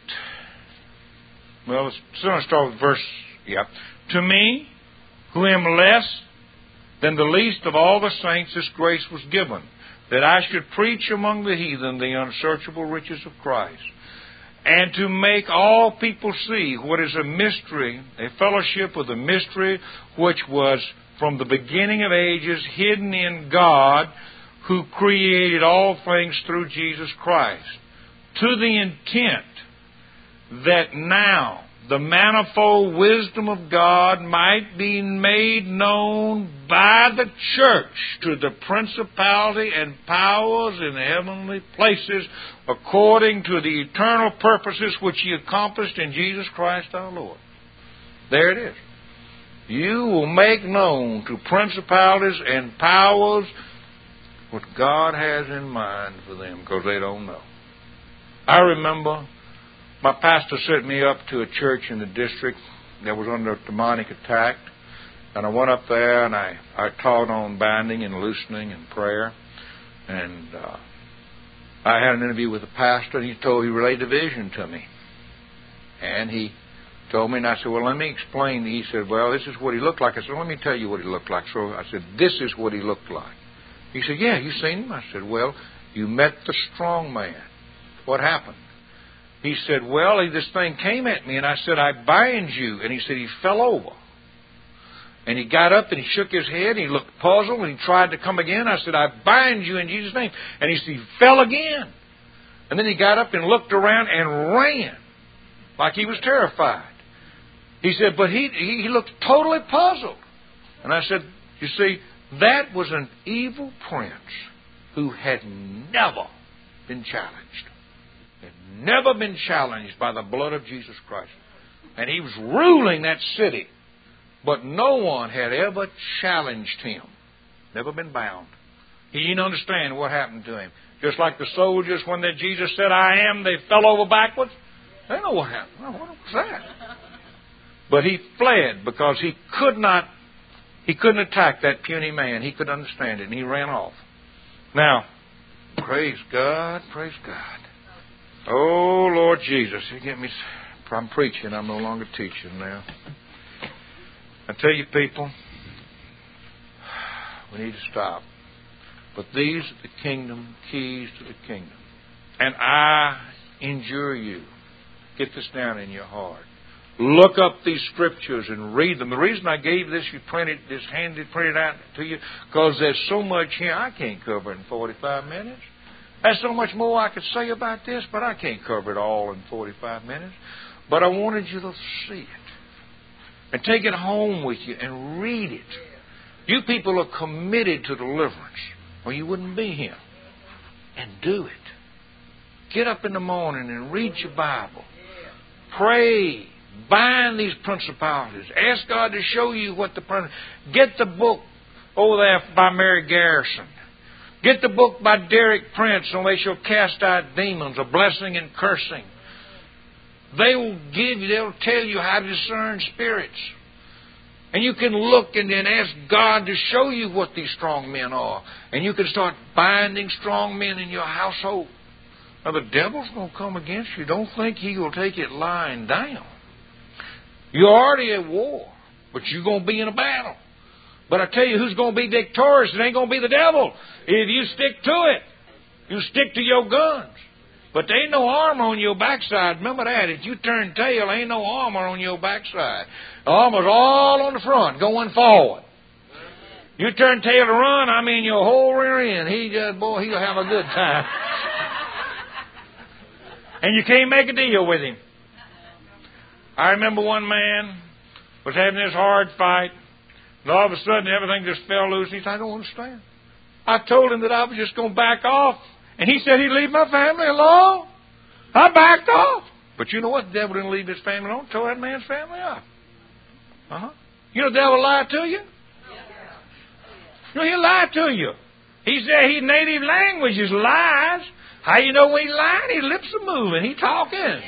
Well, let's start with verse, To me, who am less than the least of all the saints, this grace was given, that I should preach among the heathen the unsearchable riches of Christ, and to make all people see what is a mystery, a fellowship with a mystery which was from the beginning of ages hidden in God, who created all things through Jesus Christ, to the intent that now the manifold wisdom of God might be made known by the church to the principality and powers in the heavenly places, according to the eternal purposes which He accomplished in Jesus Christ our Lord. There it is. You will make known to principalities and powers what God has in mind for them, because they don't know. I remember my pastor sent me up to a church in the district that was under demonic attack, and I went up there and I taught on binding and loosening and prayer, and I had an interview with the pastor, and he relayed the vision to me, and he told me, and I said, well, let me explain. He said, well, this is what he looked like. I said, well, let me tell you what he looked like. So I said, this is what he looked like. He said, yeah, you seen him? I said, well, you met the strong man. What happened? He said, well, this thing came at me, and I said, I bind you. And he said, he fell over. And he got up, and he shook his head, and he looked puzzled, and he tried to come again. I said, I bind you in Jesus' name. And he said, he fell again. And then he got up and looked around and ran like he was terrified. He said, but he looked totally puzzled. And I said, you see, that was an evil prince who had never been challenged. Had never been challenged by the blood of Jesus Christ. And he was ruling that city. But no one had ever challenged him. Never been bound. He didn't understand what happened to him. Just like the soldiers, when Jesus said, I am, they fell over backwards. They know what happened. What was that? But he fled because he couldn't attack that puny man. He could understand it, and he ran off. Now, praise God, praise God. Oh, Lord Jesus, you get me. I'm preaching. I'm no longer teaching now. I tell you, people, we need to stop. But these are the kingdom, keys to the kingdom. And I endure you. Get this down in your heart. Look up these scriptures and read them. The reason I gave this, printed out to you, because there's so much here I can't cover in 45 minutes. There's so much more I could say about this, but I can't cover it all in 45 minutes. But I wanted you to see it. And take it home with you and read it. You people are committed to deliverance, or you wouldn't be here. And do it. Get up in the morning and read your Bible. Pray. Bind these principalities. Ask God to show you what the principalities. Get the book over there by Mary Garrison. Get the book by Derek Prince, and they shall cast out demons, a blessing and cursing. They'll tell you how to discern spirits. And you can look and then ask God to show you what these strong men are. And you can start binding strong men in your household. Now, the devil's going to come against you. Don't think he will take it lying down. You're already at war, but you're going to be in a battle. But I tell you, who's going to be victorious? It ain't going to be the devil. If you stick to it, you stick to your guns. But there ain't no armor on your backside. Remember that. If you turn tail, there ain't no armor on your backside. The armor's all on the front, going forward. You turn tail to run, I mean your whole rear end. He'll have a good time. And you can't make a deal with him. I remember one man was having this hard fight, and all of a sudden everything just fell loose. He said, I don't understand. I told him that I was just going to back off. And he said he'd leave my family alone. I backed off. But you know what? The devil didn't leave his family alone. Tore that man's family up. You know the devil lied to you? No, he lied to you. He said his native language is lies. How you know when he's lying? His lips are moving. He's talking.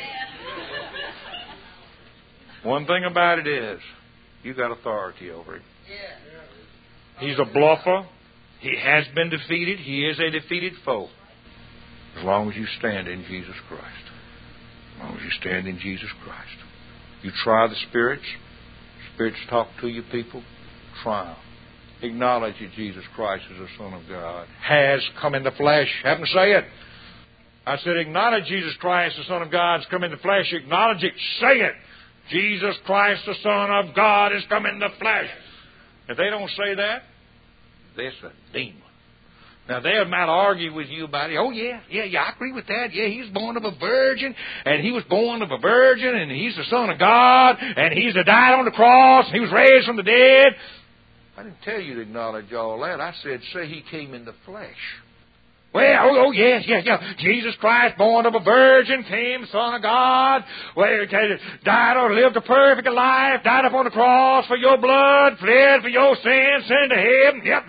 One thing about it is, you got authority over him. He's a bluffer. He has been defeated. He is a defeated foe. As long as you stand in Jesus Christ. As long as you stand in Jesus Christ. You try the spirits. Spirits talk to you, people. Try them. Acknowledge that Jesus Christ is the Son of God. Has come in the flesh. Have them say it. I said, acknowledge Jesus Christ, the Son of God, has come in the flesh. Acknowledge it. Say it. Jesus Christ, the Son of God, has come in the flesh. If they don't say that, that's a demon. Now, they might argue with you about it. Oh, yeah, I agree with that. Yeah, he was born of a virgin, and he was born of a virgin, and he's the Son of God, and he's died on the cross, and he was raised from the dead. I didn't tell you to acknowledge all that. I said, say he came in the flesh. Well, yes. Jesus Christ, born of a virgin, came, Son of God. Well, died or lived a perfect life, died upon the cross for your blood, fled for your sins, sent to heaven. Yep.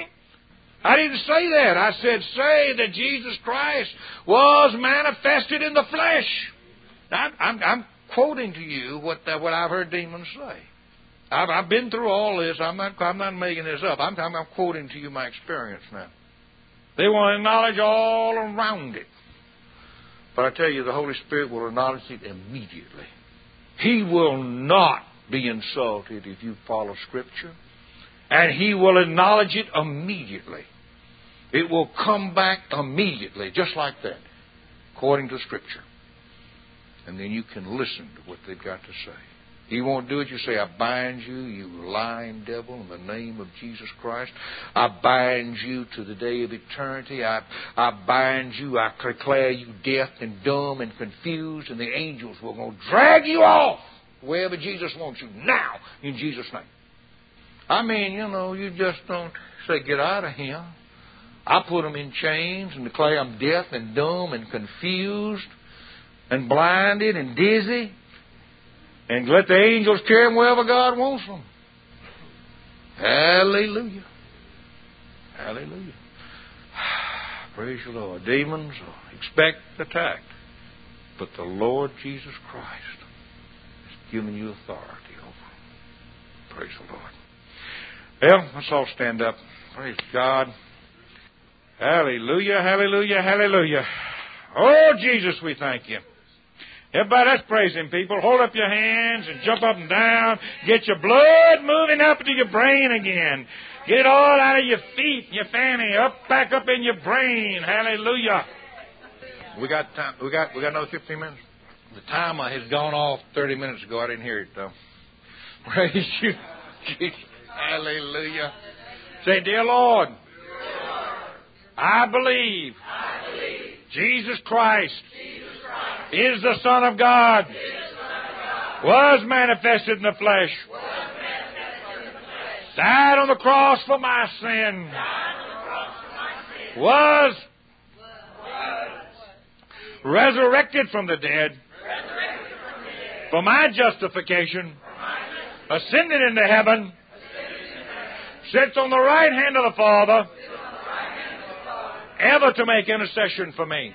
I didn't say that. I said, say that Jesus Christ was manifested in the flesh. I'm quoting to you what I've heard demons say. I've been through all this. I'm not making this up. I'm quoting to you my experience now. They want to acknowledge all around it. But I tell you, the Holy Spirit will acknowledge it immediately. He will not be insulted if you follow Scripture. And He will acknowledge it immediately. It will come back immediately, just like that, according to Scripture. And then you can listen to what they've got to say. He won't do it. You say, I bind you, you lying devil, in the name of Jesus Christ. I bind you to the day of eternity. I bind you. I declare you deaf and dumb and confused, and the angels will go drag you off wherever Jesus wants you now, in Jesus' name. I mean, you just don't say, get out of here. I put them in chains and declare I'm deaf and dumb and confused and blinded and dizzy. And let the angels carry them wherever God wants them. Hallelujah. Hallelujah. Praise the Lord. Demons expect attack. But the Lord Jesus Christ has given you authority over them. Praise the Lord. Well, let's all stand up. Praise God. Hallelujah, hallelujah, hallelujah. Oh, Jesus, we thank you. Everybody, let's praise Him, people. Hold up your hands and jump up and down. Get your blood moving up into your brain again. Get it all out of your feet and your fanny, back up in your brain. Hallelujah. We got time. We got another 15 minutes. The timer has gone off 30 minutes ago. I didn't hear it, though. Praise you. Hallelujah. Say, dear Lord, I believe Jesus Christ is the Son of God, was manifested in the flesh, died on the cross for my sin, was resurrected from the dead for my justification, ascended into heaven, sits on the right hand of the Father, ever to make intercession for me.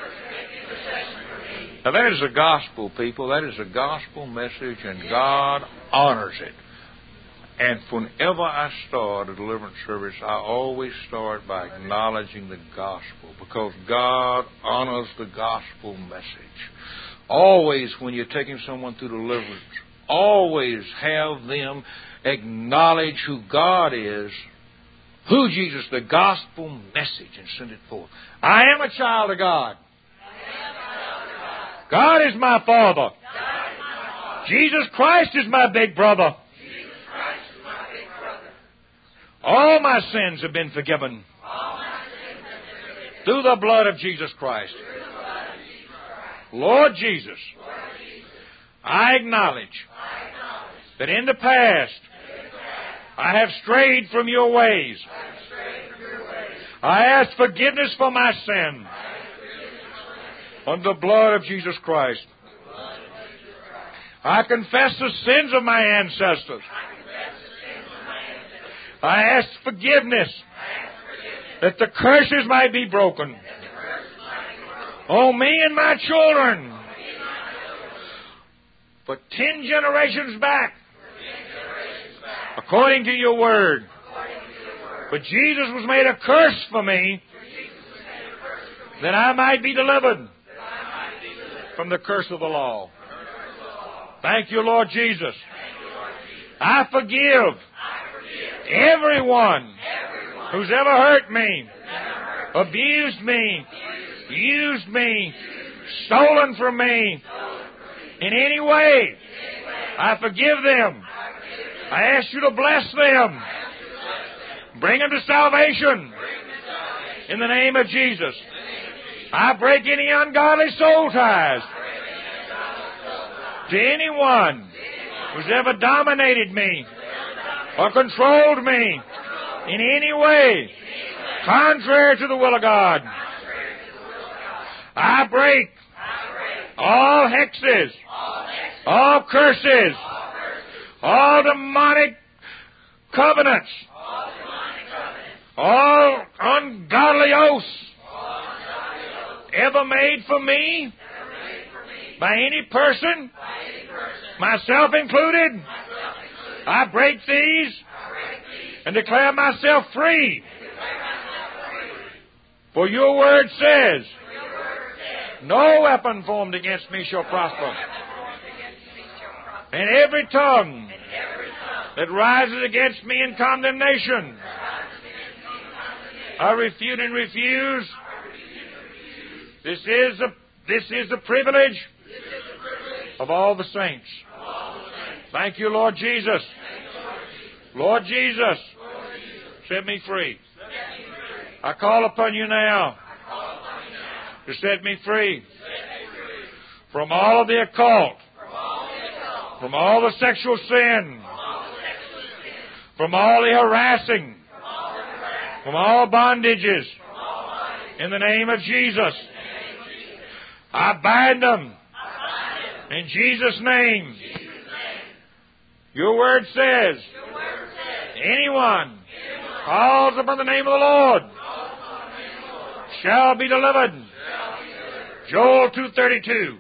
Now that is a gospel, people. That is a gospel message, and God honors it. And whenever I start a deliverance service, I always start by acknowledging the gospel, because God honors the gospel message. Always, when you're taking someone through deliverance, always have them acknowledge who God is, who Jesus, the gospel message, and send it forth. I am a child of God. God is my Father. Jesus Christ is my big brother. All my sins have been forgiven through the blood of Jesus Christ. Lord Jesus, I acknowledge that in the past I have strayed from your ways. I ask forgiveness for my sin under the blood of Jesus Christ. I confess the sins of my ancestors. I ask forgiveness that the curses might be broken on me and my children for 10 generations back, according to your word. But Jesus was made a curse for me that I might be delivered from the curse of the law. Thank you, Lord Jesus. I forgive everyone who's ever hurt me, abused me, used me, stolen from me in any way. I forgive them. I ask you to bless them. Bring them to salvation in the name of Jesus. I break any ungodly soul ties to anyone who's ever dominated me or controlled me in any way contrary to the will of God. I break all hexes, all curses, all demonic covenants, all ungodly oaths ever made for me by any person, myself included. I break these and declare myself free. For your word says, no weapon formed against me shall prosper. And every tongue that rises against me in condemnation, I refute and refuse. This is the privilege of all the saints. Thank you, Lord Jesus. Lord Jesus, set me free. I call upon you now to set me free from all of the occult, from all the sexual sin, from all the harassing, from all bondages. In the name of Jesus, I bind them in Jesus' name. Your word says, anyone calls upon the name of the Lord shall be delivered. Joel 2:32.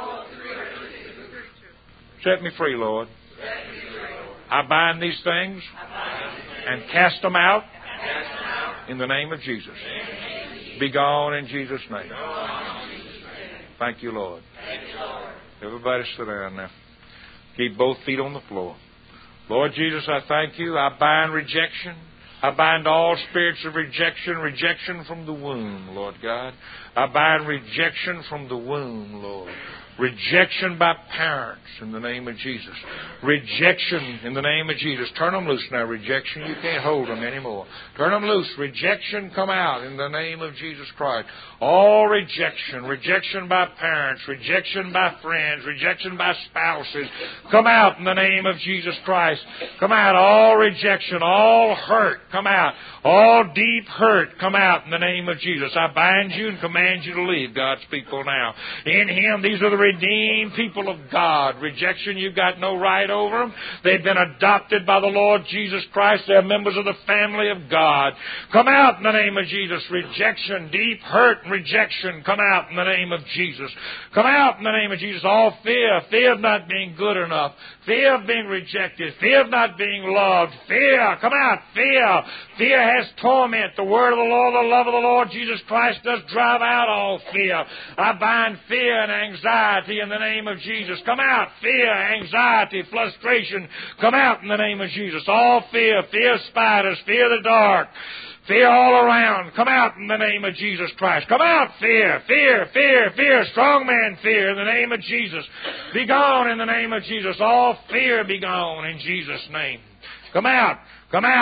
Set me free, Lord. I bind these things and cast them out in the name of Jesus. Be gone in Jesus' name. Thank you, Lord. Everybody sit down now. Keep both feet on the floor. Lord Jesus, I thank you. I bind rejection. I bind all spirits of rejection, rejection from the womb, Lord God. I bind rejection from the womb, Lord. Rejection by parents in the name of Jesus. Rejection in the name of Jesus. Turn them loose now, rejection. You can't hold them anymore. Turn them loose. Rejection, come out in the name of Jesus Christ. All rejection. Rejection by parents. Rejection by friends. Rejection by spouses. Come out in the name of Jesus Christ. Come out. All rejection. All hurt. Come out. All deep hurt. Come out in the name of Jesus. I bind you and command you to leave, God's people now. In Him, these are the redeemed people of God. Rejection, you've got no right over them. They've been adopted by the Lord Jesus Christ. They're members of the family of God. Come out in the name of Jesus. Rejection, deep hurt and rejection, come out in the name of Jesus. Come out in the name of Jesus. All fear, fear of not being good enough, fear of being rejected, fear of not being loved, fear, come out, fear. Fear has torment. The word of the Lord, the love of the Lord Jesus Christ does drive out all fear. I bind fear and anxiety in the name of Jesus. Come out, fear, anxiety, frustration, come out in the name of Jesus. All fear, fear of spiders, fear of the dark, fear all around, come out in the name of Jesus Christ. Come out, fear, fear, fear, fear, strong man fear in the name of Jesus. Be gone in the name of Jesus. All fear be gone in Jesus' name. Come out, come out.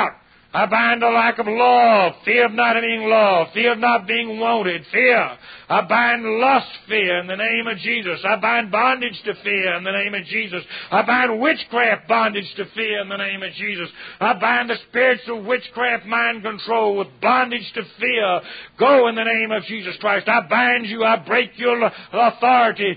I bind the lack of love, fear of not being loved, fear of not being wanted, fear. I bind lust, fear, in the name of Jesus. I bind bondage to fear in the name of Jesus. I bind witchcraft bondage to fear in the name of Jesus. I bind the spirits of witchcraft mind control with bondage to fear. Go in the name of Jesus Christ. I bind you. I break your authority.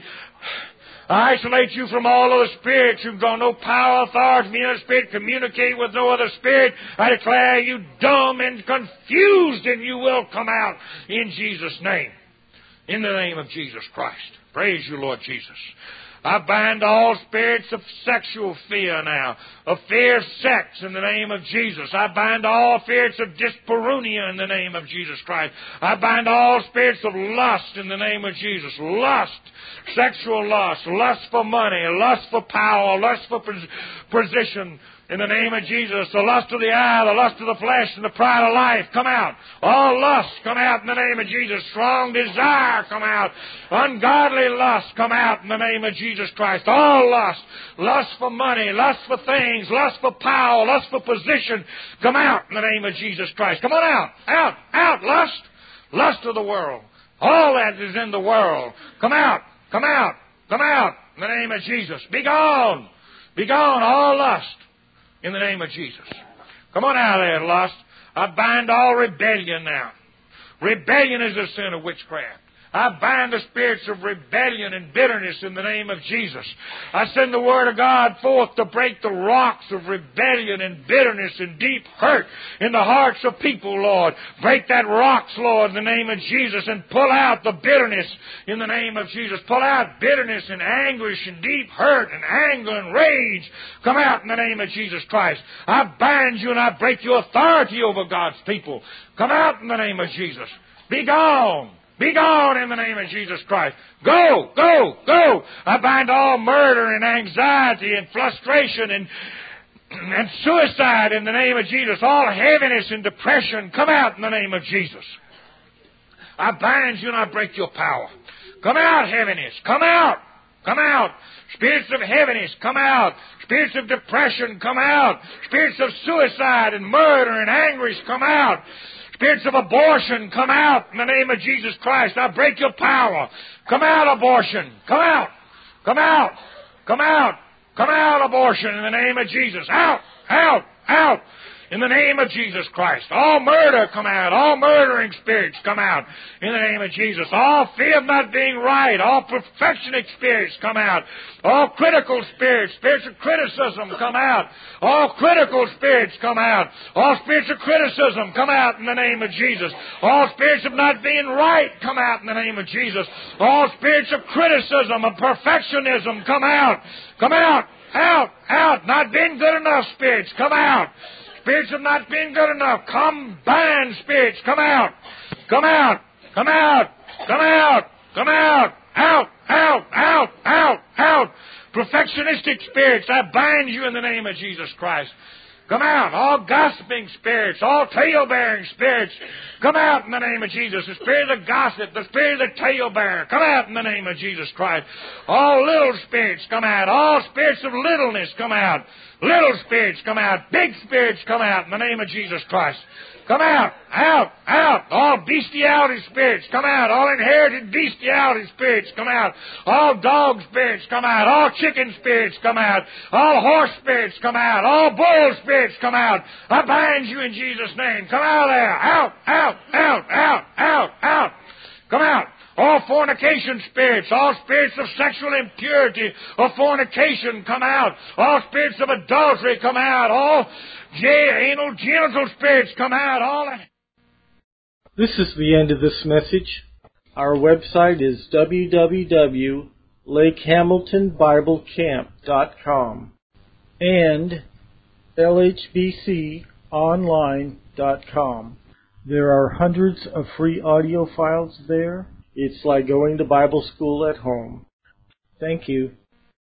I isolate you from all other spirits who've got no power, authority from any other spirit, communicate with no other spirit. I declare you dumb and confused, and you will come out in Jesus' name. In the name of Jesus Christ. Praise you, Lord Jesus. I bind all spirits of sexual fear now, of fear of sex in the name of Jesus. I bind all spirits of dyspareunia in the name of Jesus Christ. I bind all spirits of lust in the name of Jesus. Lust, sexual lust, lust for money, lust for power, lust for position. In the name of Jesus, the lust of the eye, the lust of the flesh, and the pride of life, come out. All lust, come out in the name of Jesus. Strong desire, come out. Ungodly lust, come out in the name of Jesus Christ. All lust, lust for money, lust for things, lust for power, lust for position, come out in the name of Jesus Christ. Come on out, out, out, lust, lust of the world. All that is in the world, come out, come out, come out in the name of Jesus. Be gone, all lust. In the name of Jesus. Come on out of there, lust. I bind all rebellion now. Rebellion is a sin of witchcraft. I bind the spirits of rebellion and bitterness in the name of Jesus. I send the Word of God forth to break the rocks of rebellion and bitterness and deep hurt in the hearts of people, Lord. Break that rocks, Lord, in the name of Jesus, and pull out the bitterness in the name of Jesus. Pull out bitterness and anguish and deep hurt and anger and rage. Come out in the name of Jesus Christ. I bind you and I break your authority over God's people. Come out in the name of Jesus. Be gone. Be gone in the name of Jesus Christ. Go, go, go. I bind all murder and anxiety and frustration and suicide in the name of Jesus. All heaviness and depression, come out in the name of Jesus. I bind you and I break your power. Come out, heaviness. Come out. Come out. Spirits of heaviness, come out. Spirits of depression, come out. Spirits of suicide and murder and anguish, come out. Spirits of abortion, come out in the name of Jesus Christ. I break your power. Come out, abortion. Come out. Come out. Come out. Come out, abortion, in the name of Jesus. Out. Out. Out. In the name of Jesus Christ. All murder, come out. All murdering spirits, come out. In the name of Jesus. All fear of not being right. All perfectionist spirits, come out. All critical spirits, spirits of criticism, come out. All critical spirits, come out. All spirits of criticism, come out in the name of Jesus. All spirits of not being right, come out in the name of Jesus. All spirits of criticism and perfectionism, come out. Come out. Out. Out. Not being good enough spirits, come out. Spirits of not being good enough, combined spirits, come out. Come out. Come out. Come out. Come out. Out. Out. Out. Out. Out. Perfectionistic spirits, I bind you in the name of Jesus Christ. Come out. All gossiping spirits, all tale-bearing spirits, come out in the name of Jesus. The spirit of gossip, the spirit of the tale-bearer, come out in the name of Jesus Christ. All little spirits, come out. All spirits of littleness, come out. Little spirits, come out. Big spirits, come out in the name of Jesus Christ. Come out, out, out. All bestiality spirits, come out. All inherited bestiality spirits, come out. All dog spirits, come out. All chicken spirits, come out. All horse spirits, come out. All bull spirits, come out. I bind you in Jesus' name. Come out of there. Out, out, out, out, out, out. Come out. All fornication spirits, all spirits of sexual impurity or fornication, come out. All spirits of adultery, come out. All anal genital spirits, come out. All that. This is the end of this message. Our website is www.lakehamiltonbiblecamp.com and lhbconline.com. There are hundreds of free audio files there. It's like going to Bible school at home. Thank you.